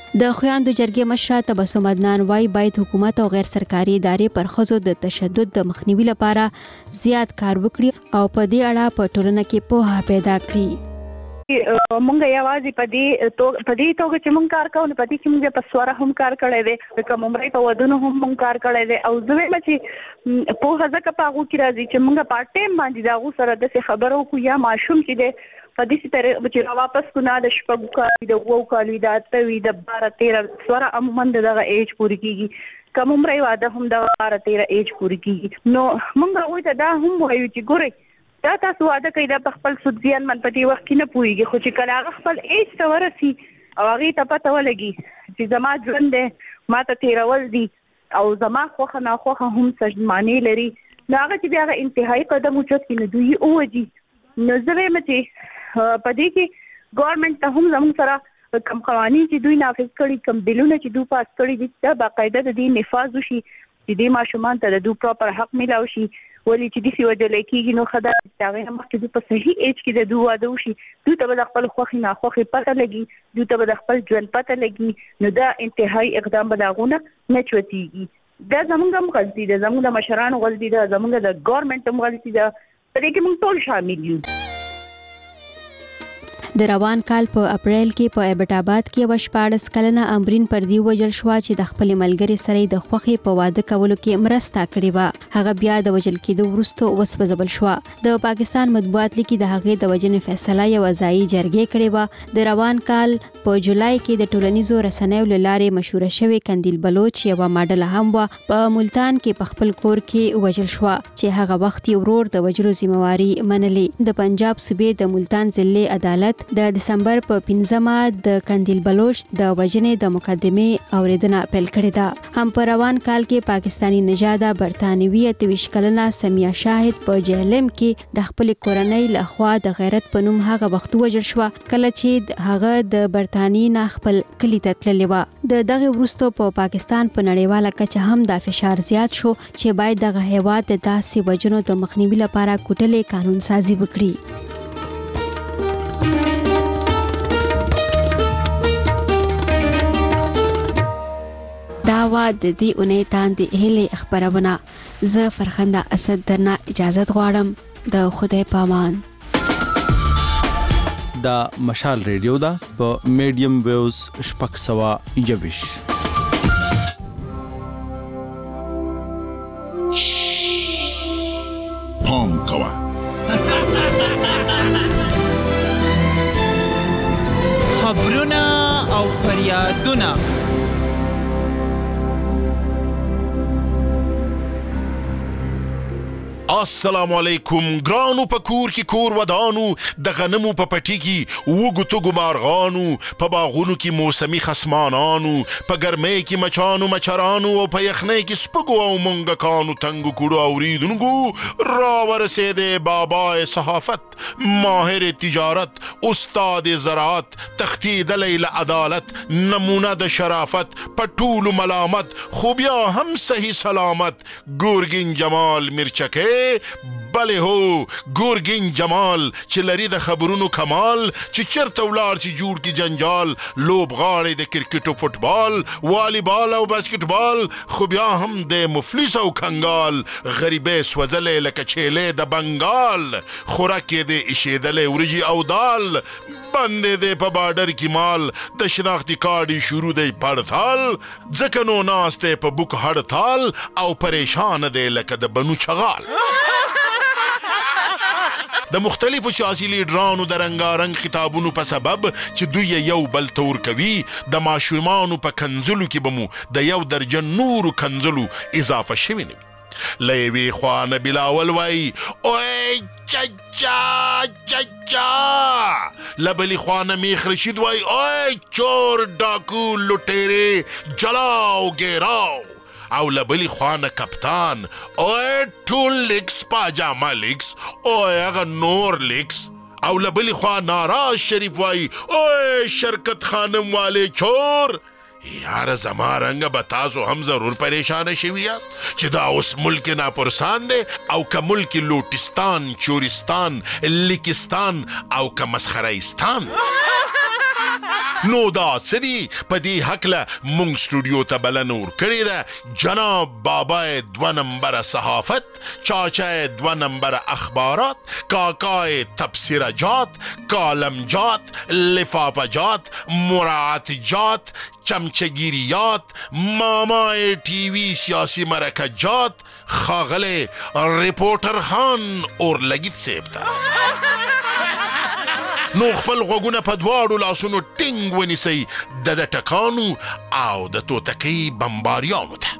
د خویندو جرګې مشره تبسم عدنان وايي باید حکومت او غیر سرکاري ادارې پر ښځو د تشدد د مخنیوي لپاره زیات کار وکړي او په دې اړه په ټولنه کې پوهه پیدا کړي. مونږ یوازې په دې په دې توګه چې مونږ کار کوو په دې کې مونږ په سواره هم کار کړی دی، کوم عمرې په ودونو هم مونږ کار کړی دی، او زه وایم چې پوهه ځکه په هغو کې راځي چې مونږ په ټایم باندې د هغو سره داسې خبرو وکړو یا ماشوم چې دی په داسې طریقه چې را واپس کړو نه د شپږو کالو د اوو کالو د اته وي د باره تېره سواره عموما د دغه ایج پورې کېږي، کوم عمرې واده هم دغه باره تېره ایج پورې کېږي. نو مونږ هغوی ته دا هم وایو چې ګورئ دا تاسو واده کوي دا په خپل سود زیان من په دې وخت کې نه پوهېږي، خو چې کله هغه خپل ایج ته ورسي او هغې ته پته ولګي چې زما ژوند دی ما ته تېرول دي او زما خوښه ناخوښه هم څه معنی لري، نو هغه چې بیا هغه انتهایي قدم اوچت کړي نو دوی یې ووځي. نو زه وایم چې په دې کې ګورنمنټ ته هم زموږ سره کم قوانین چې دوی نافذ کړي، کم بلونه چې دوی پاس کړي دي دا باقاعده د دې نفاذ وشي چې دې ماشومان ته د دوی پراپر حق میلاو شي. ولې چې داسې وجلی کېږي نو ښه ده چې هغې نه مخکې دوی په صحیح ایج کې د دوی واده وشي، دوی ته به د خپل خوښې ناخوښې پته لګي، دوی ته به د خپل ژوند پته لګي، نو دا انتهایي اقدام به د هغو نه نه چوتېږي. دا زموږ هم غلطي ده، زموږ د مشرانو غلطي ده، زموږ د ګورنمنټ هم غلطي ده، په دې کې موږ ټول شامل یو. د روان کال په اپریل کې په ایبټ آباد کې یوه شپاړس کلنه امبرین پردي وژل شوه چې د خپلې ملګرې سره یې د خوښې په واده کولو کې مرسته کړې وه. هغه بیا د وژل کېدو وروسته وسوځول شوه. د پاکستان مطبوعات لیکي د هغې د وژنې فیصله یوه ځایي جرګې کړې وه. د روان کال په جولای کې د ټولنیزو رسنیو له لارې مشهوره شوې کندیل بلوچ یوه ماډله هم وه په ملتان کې په خپل کور کې وژل شوه چې هغه وخت یې ورور د وژلو ذمهواري منلې. د پنجاب صوبې د ملتان ضلعي عدالت د دسمبر په پنځمه د کندیل بلوچ د وژنې د مقدمې اوریدنه پیل کړې ده. هم په روان کال کې پاکستانی نژاده برتانوي اته ویشت کلنه سمیه شاهد په جهلم کې د خپلې کورنۍ لخوا د غیرت په نوم هغه وخت وژل شوه کله چې هغه د برتانیې نه خپل کلي ته تللې وه. د دغې وروسته په پاکستان په نړیواله کچه هم دا فشار زیات شو چې باید دغه هیواد د داسې وژنو د مخنیوي لپاره کوټلې قانون سازي وکړي. دا وا د دې اونۍ تاندې هیلې خبرونه. زه فرخنده اسد درنه اجازت غواړم. د خدای پامان. دا مشال ریډیو دا په میډیم ویوز شپږ سوه یوویش. پام کوه خبرونه او فریادونه السلام علیکم ګرانو په کور کې کور ودانو د غنمو په پټي کې وګو توګو مارغانو په باغونو کې موسمي خسمانانو په ګرمۍ کې مچانو مچرانو او په یخنۍ کې سپږو او منګکانو تنګو کړو اوریدونکو راورسېدې بابای صحافت ماهر تجارت استاد زراعت تختیدلی له عدالت نمونه د شرافت په ټولو ملامت خو بیا هم صحیح سلامت ګورګین جمال مرچکې بله هو ګورګین جمال چې لري د خبرونو کمال چې چرته ولاړ سي جوړ کی جنجال لوبغاړی د کرکټ او فوټبال والیبال او باسکټبال خو بیا هم د مفلس او کنګال غریبې سوځلې لکه چیلې د بنګال خوراکې د ایشېدلې ورجی او دال بندې د په بارډر کې مال د شناختی کارډي شروع دی پړتال ځکه نو ناسته په بوک هړتال او پریشان دی لکه د بنو چغال. د مختلفو سیاسي لیډرانو د رنګارنګ خطابونو په سبب چې دوی یو بل تور کوي د ماشومانو په کنزلو کې به مو د یو درجن نورو کنزلو اضافه شوي نه وي. له یوې خوا نه بلاول وایي اوی چچا چچا، له بلې خوا نه میخ رشید وایي اوی چور ډاکو لوټېرې جلاو ګیراو، او لبلی خوانه کپتان اوه ټول لیکس پاجاما لیکس اوه اغا نور لیکس، او لبلی خواه ناراز شریف وائی اوه شرکت خانم والے چور. یار زما رنگ بتاسو هم ضرور پریشان شوی است چې دا اوس ملک ناپرسان دے او که ملک لوٹستان چورستان لکستان او که مسخرائستان. نو دا سدي په دې هکله مونږ سټوډیو ته بلنه ورکړې ده جناب بابای دوه نمبره صحافت، چاچای دوه نمبره اخبارات، کاکای تبصره‌جات، کالمجات، لفافه‌جات، مراعاتجات، چمچگیریات، مامای ټیوی سیاسی مرکجات، خاغله ریپورټر خان اور لګیت سیب ته نو خپل غوږونه په دواړو لاسونو ټینګ ونیسئ د د ټکانو او د توتکۍ بمباریانو ته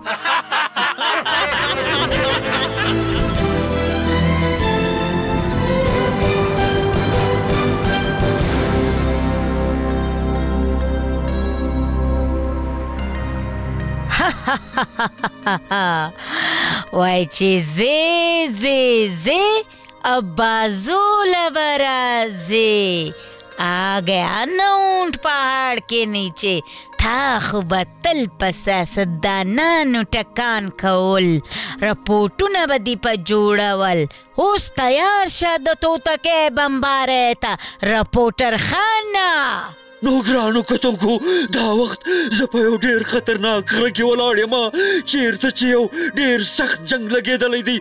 وای چې زی زی زی اب بازو لبرازی آ گیا نا اونٹ پہاڑ کے نیچے تھا خوبتل پسیاستدانانو ٹکان کول رپورټونه به دې په جوړول اوس تیار شه د توتکۍ بمباری ته رپورټر خانه نو ګرانو کتونکو دا وخت زه په یو ډېر خطرناک غره کې ولاړ یم چېرته چې یو ډېر سخت جنګ لګېدلی دی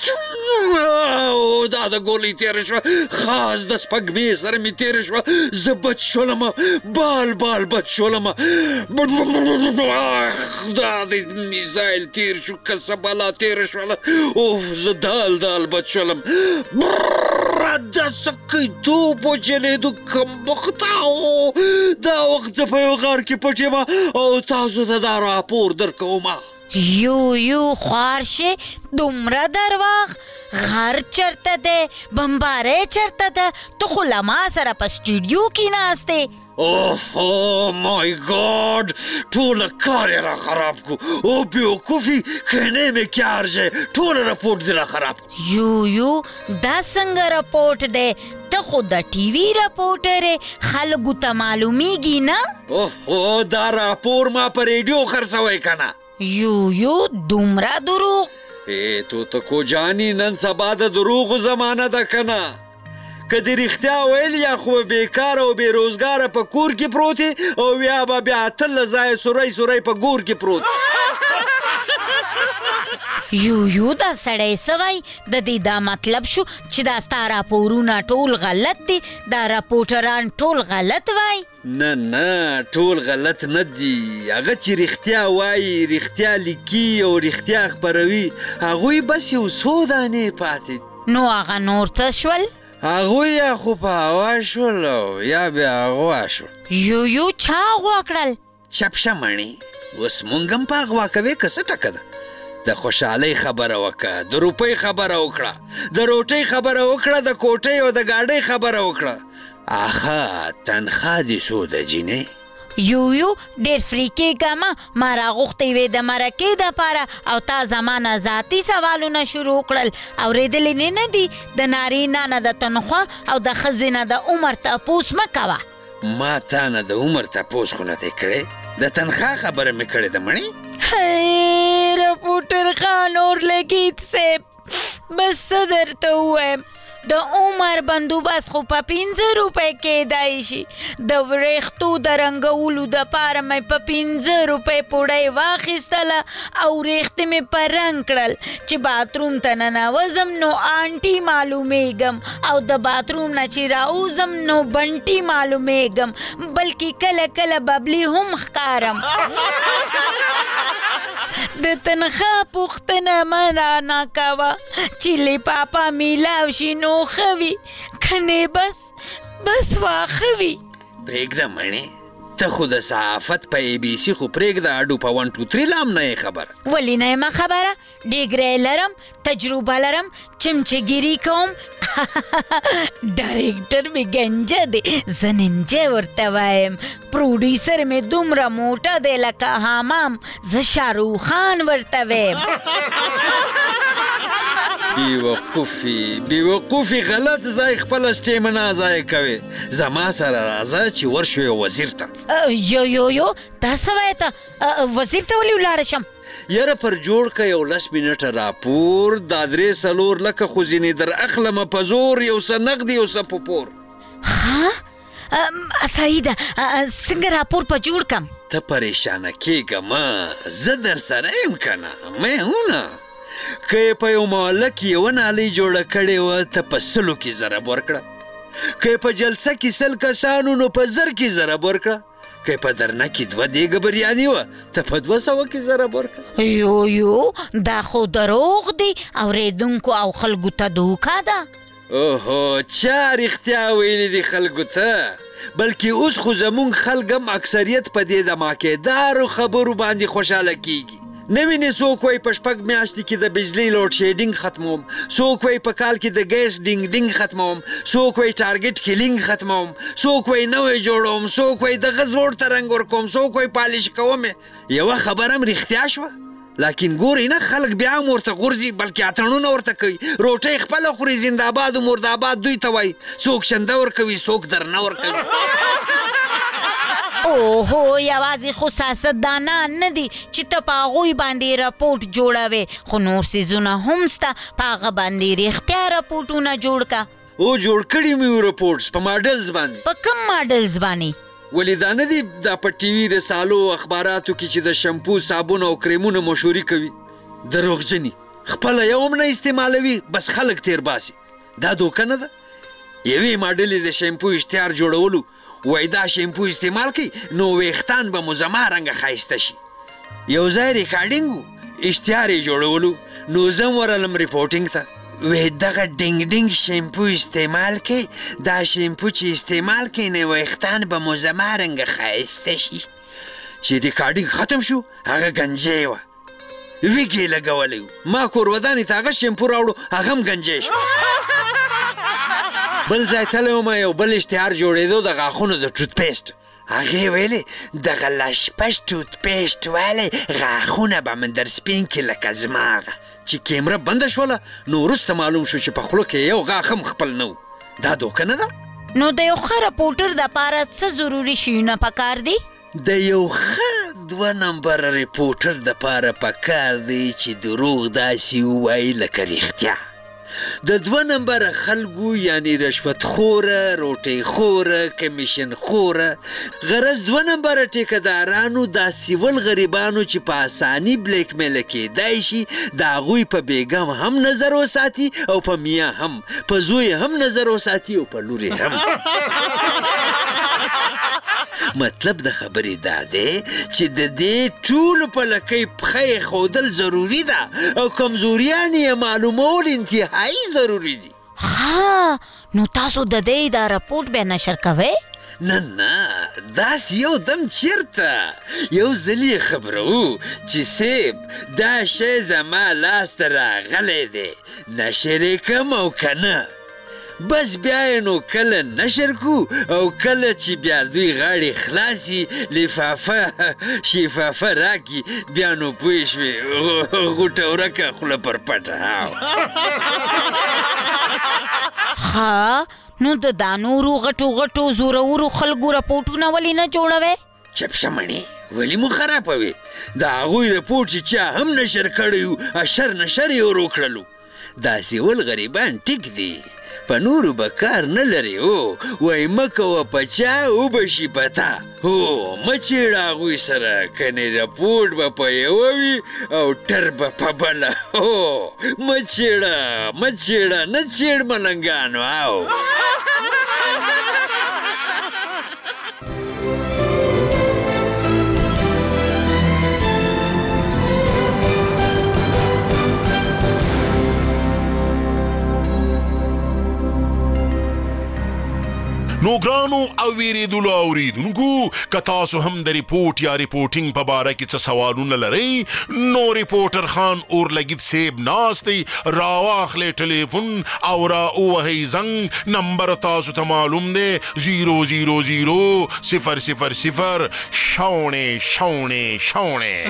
دا د ګولۍ تېره شوه خاص د سپږمې سره مې تېره شوه زه بچ شولم بال بال بچ شولم دا د میزایل تېر شو کسه بلا تېره شوله اوف زه دال دال بچ شولم دا څه کیدو په جنېدو کم وخته دا وخت زه په یو غار کې پټ یم او تاسو ته دا راپور درکوم یو یو خوار شي دومره درواغ غر چرته دی بمباری چرته ده تو خو له ما سره په سټوډیو کې ناست دی اوه مای گاډ ټوله کار یې را خراب کو او بیوقوفي کہنے میں کیا عرض ہے ټوله رپورټ دې را خراب کو یو یو دا څنګه رپورټ دی ته خو د ټي وي رپورټر یې خلکو ته معلومیږي نه اوه دا راپور ما په ریډیو خرڅوی که نه یو یو دومره دروغ ای توتکو جاني نن سبا د دروغو زمانه ده که نه که دې رښتیا ویل یا خو به بیکاره او بېروزګاره په کور کې پروت او یا به بیا اتله ځایه سوری سوری په ګور کې پروت یو یو دا سړی څه وایي د دې دا مطلب شو چې دا ستا راپورونه ټول غلط دي دا راپورټران ټول غلط وایي نه نه ټول غلط نه دي هغه چې رښتیا وایي رښتیا لیکي او رښتیا خپروي هغوی بس یو څو دانې پاتې نو هغه نور څه شول هغوی یا خو په هوا شول او یا بیا اغوا شول یو یو چا اغوا کړل چپشه مڼې اوس مونږ هم په اغوا کوې که څه ټکه ده د خوشحالۍ خبره وکړه د روپۍ خبره وکړه د روټۍ خبره وکړه د کوټۍ او د ګاډۍ خبره وکړه آخه تنخوا دې څو ده جینۍ یو یو ډېر فریکې کمه ما راغوښتې وې د مرکې دپاره او تا زما نه ذاتي سوالونه شروع کړل اورېدلې نه نه دي د نارینه نه د تنخوا او د ښځې نه د عمر تپوس مه کوه ما تا نه د عمر تپوس خو نه دی کړی د تنخوا خبره مې کړې ده مړې رپورټر خان اور لګیت صاحب بس څه درته ووایم د عمر بندوبست خو په پنځه روپۍ کېدای شي د وریښتو د رنګولو دپاره مې په پنځه روپۍ پوډۍ واخیستله او وریښتې مې په رنګ کړل چې باتروم ته ننوځم نو آنټي معلومیږم او د باتروم نه چې راوځم نو بنټي معلومیږم بلکې کله کله ببلي هم ښکارم د تنخوا پوښتنه مه رانه کوه چې لپاپا میلاو شي نو ښه وي کنې بس بس واښه وي پرېږده مڼې ته خو د صحافت په ای بي سي خو پرېږده اډو په ون ټو تھری لام نه یې خبره ولې نه یم خبره ډیګری لرم تجربه لرم چمچهګیري کوم ډایرکټر مې ګنجه دی زه ننجه ورته وایم پروډیوسر مې دومره موټه دی لکه حمام زه شاروخ خان ورته وایم بیوقوفي بیوقوفي غلط ځای خپله سټیمنا ضایع کوې زما سره راځه چې ورشو یو وزیر ته یو یو یو دا څه وایې ته وزیر ته ولې ولاړه شم یاره پر جوړ که یو لس منټه راپور دا درې څلور لکه خو ځینې در اخلمه په زور یو څه نغدي یو څه په پور ها سعیده څنګه راپور په جوړ کم؟ ته پریشانه کېږه ما، زه در سره یم که نه، مهونه. که یې په یو محله کې یوه نالۍ جوړه کړې وه، ته په سلو کې ضرب ورکړه. که یې په جلسه کې سل کسانو نو په زر کې ضرب ورکړه. که په درنه کې دوه دیګه بریاني وه، ته په دوه سوه کې ضرب ورکړه. یو یو دا خو دروغ دی، اورېدونکو او خلکو ته دوکه ده. اوهو، چا رښتیا ویلي دي خلکو ته؟ بلکې اوس خو زمونږ خلک هم اکثریت په دې دماکېدارو خبرو باندې خوشحاله کیږي. نه وینې څوک وایي په شپږ میاشتې کې د بجلۍ لوډ شیډینګ ختموم، څوک وایي په کال کې د ګیس ډینګ ډینګ ختموم، څوک وایي ټارګټ کیلینګ ختموم، څوک وایي نوی جوړوم، څوک وایي دغه زوړ ته رنګ ورکوم، څوک وایي پالش کوم. یوه خبره هم رښتیا شوه، لیکن ګورئ نه خلک بیا هم ورته غورځي، بلکې اتڼونه ورته کوي. روټۍ خپله خوري، زنده‌باد و مرده‌باد دوی ته وایي. څوک شنده ورکوي، څوک درنه ورکوي. اوهو، یوازې خو سیاستدانان نه دي چې ته په هغوی باندې راپورټ جوړوې، خو نور څیزونه هم سته، په هغه باندې رښتیا راپورټونه جوړ که. او جوړ کړي مې وو راپورټس په ماډلز باندې. په کوم ماډلز باندې؟ ولې دا نه دي دا په ټي وي رسالو او اخباراتو کې چې د شمپو، صابون او کریمونو مشهوري کوي؟ دروغجني، خپله یو هم نه استعمالوي، بس خلک تیر باسي. دا دوکه نه ده؟ یوې ماډلې د شیمپو اشتهار جوړولو، وایي دا شیمپو استعمال کوي نو ویښتان به مو زما رنګه ښایسته شي. یو ځای ریکارډینګ و، اشتهار یې جوړولو، نو زه هم ورغلم ریپورټینګ ته. وی دغه ډینګ ډینګ شیمپو استعمال کوي، دا شیمپو چې استعمال کوي نو ویښتان به مو زما رنګه ښایسته شي. چې ریکارډینګ ختم شو، هغه ګنجی وه، ویګ یې لګولی و. ما کورودانې ته هغه شیمپو راوړو، هغه هم ګنجی شو. بل ځای تللی وم، یو بل اشتهار جوړېدو د غاښونو د ټوت پیسټ. هغې ویلې دغه لشپش ټوت پیسټ والی غاښونه به مې در سپین کړي لکه زماغه. چې کیمره بنده شوله نو وروسته معلوم شو چې په خوله کې یو غاښ هم خپل نه و. دا دوکه نه ده؟ نو د یو ښه رپورټر دپاره څه ضروري شیونه پکار دي؟ د یو ښه دوه نمبره ریپورټر دپاره پکار دی چې دروغ داسې ووایي لکه رښتیا. د دوه نمبره خلکو یعنی رشوت خوره، روټۍ خوره، کمیشن خوره، غرض دوه نمبره ټیکهدارانو دا سیول غریبانو چې په اساني بلیک میله کېدای شي د هغوی په بیګم هم نظر وساتي او په میاه هم، په زوی هم نظر وساتي او په لورې هم. مطلب د خبرې دا دی چې د دې ټولو په لکۍ پښه یې ښودل ضروري ده او کمزوریان یې معلومول انتهایي ضروري دي. ها، نو تاسو د دې دا رپورټ بیا نشر کوئ؟ نه نه، داسې یو دم چیرته. یو ځل یې خبرو چې صیب دا شی زما لاسته راغلی دی، نشر یې کم او که نه. بس بیا یې نو کله نشر کو او کله چې بیا دوی غاړې خلاصي لفافه شفافه راکي، بیا نو پوه شوې غوټه ورکه خوله پر پټه. ها، نو د دا نورو غټو غټو زورورو خلکو رپورټونه ولې نه جوړوې؟ چپ شمنې، ولې مو خرابوې؟ د هغوی رپورټ چې چا هم نشر کړی و، اشر نشر یې ور وکړلو. داسې ول غریبان ټیک دي، په نورو به کار نه لري. هو، وایي مه کوه په چا وبه شي په تا. هو، مه چیړه هغوی سره، کنې رپورټ به په یوه وي او ټر به په بله. هو، مه چیړه مه چیړه، نه چیړ ملنګانو. او نو ګرانو او ویریدلو اوریدونکو، که تاسو هم د ریپورټ یا ریپورټینګ په باره کې څه سوالونه لرئ نو ریپورټر خان اورلګید صیب ناست دی، راواخلئ ټلیفون او را ووهئ زنګ. نمبر تاسو ته معلوم دی زیرو زیرو زیرو صفر صفر صفر شونې شونې شونې.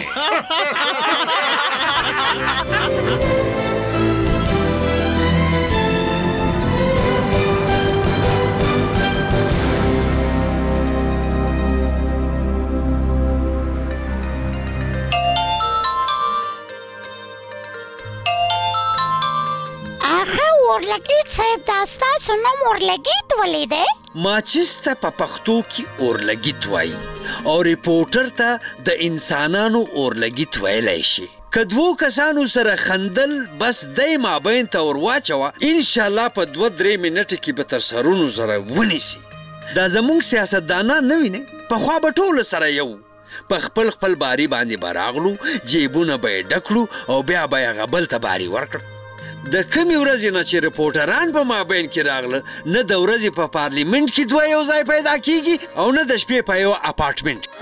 اورلګیت صاحب دا ستاسو نوم اورلګیت ولې دی؟ ماچس ته په پښتو کې اورلګیت وایي او ریپورټر ته د انسانانو اورلګیت ویلی شي. که دوو کسانو سره خندل بس دی مابین ته ور واچوه، انشاءالله په دوه درې منټه کې به تر سرونو سره ونیسي. دا زمونږ سیاستدانان نه وینې، پخوا به ټولو سره یو په خپل خپل باري باندې به راغلو، جیبونه به یې ډک کړو او بیا به یې هغه بل ته باري ورکړه. د کمې ورځې نه چې ریپورټران په مابین کې راغله، نه د ورځې په پارلیمنت کې دوه یو ځای پیدا کیږي او نه د شپې په یو اپارټمنټ.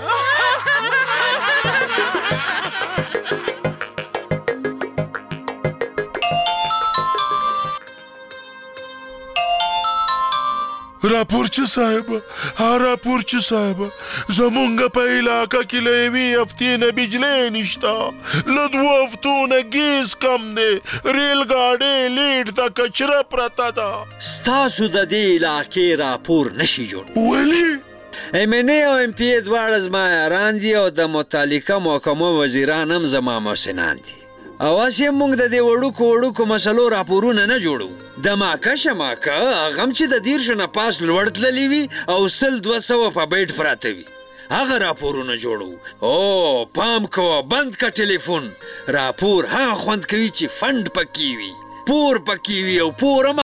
راپورچی صاحب، ها راپورچی صاحب، زمونږ په علاقه کې له یوې هفتې نه بجلی نشته، له دوو هفتو نه ګیس کم دی، ریل ګاډۍ لیټ ته کچره پرته ده. ستاسو د دې علاقې راپور نشي جوړ. ولې؟ ایم این ای او ایم پی ای دواړه زما یاران دي او د متعلقه محکمو وزیران هم زما محسنان دي. اواس یې موږ د دې وړوکو وړوکو مسلو راپورونه نه جوړو. د ماکه شماکه هغه هم چې د دیرشو نه پاس لوړ تللي وي او سل دوه سوه په بیټ پراته وي، هغه راپورونه جوړو. او پام کوه، بند که ټلیفون. راپور هغه خوند کوي چې فنډ پکې وي، پور پکې وي او پور هم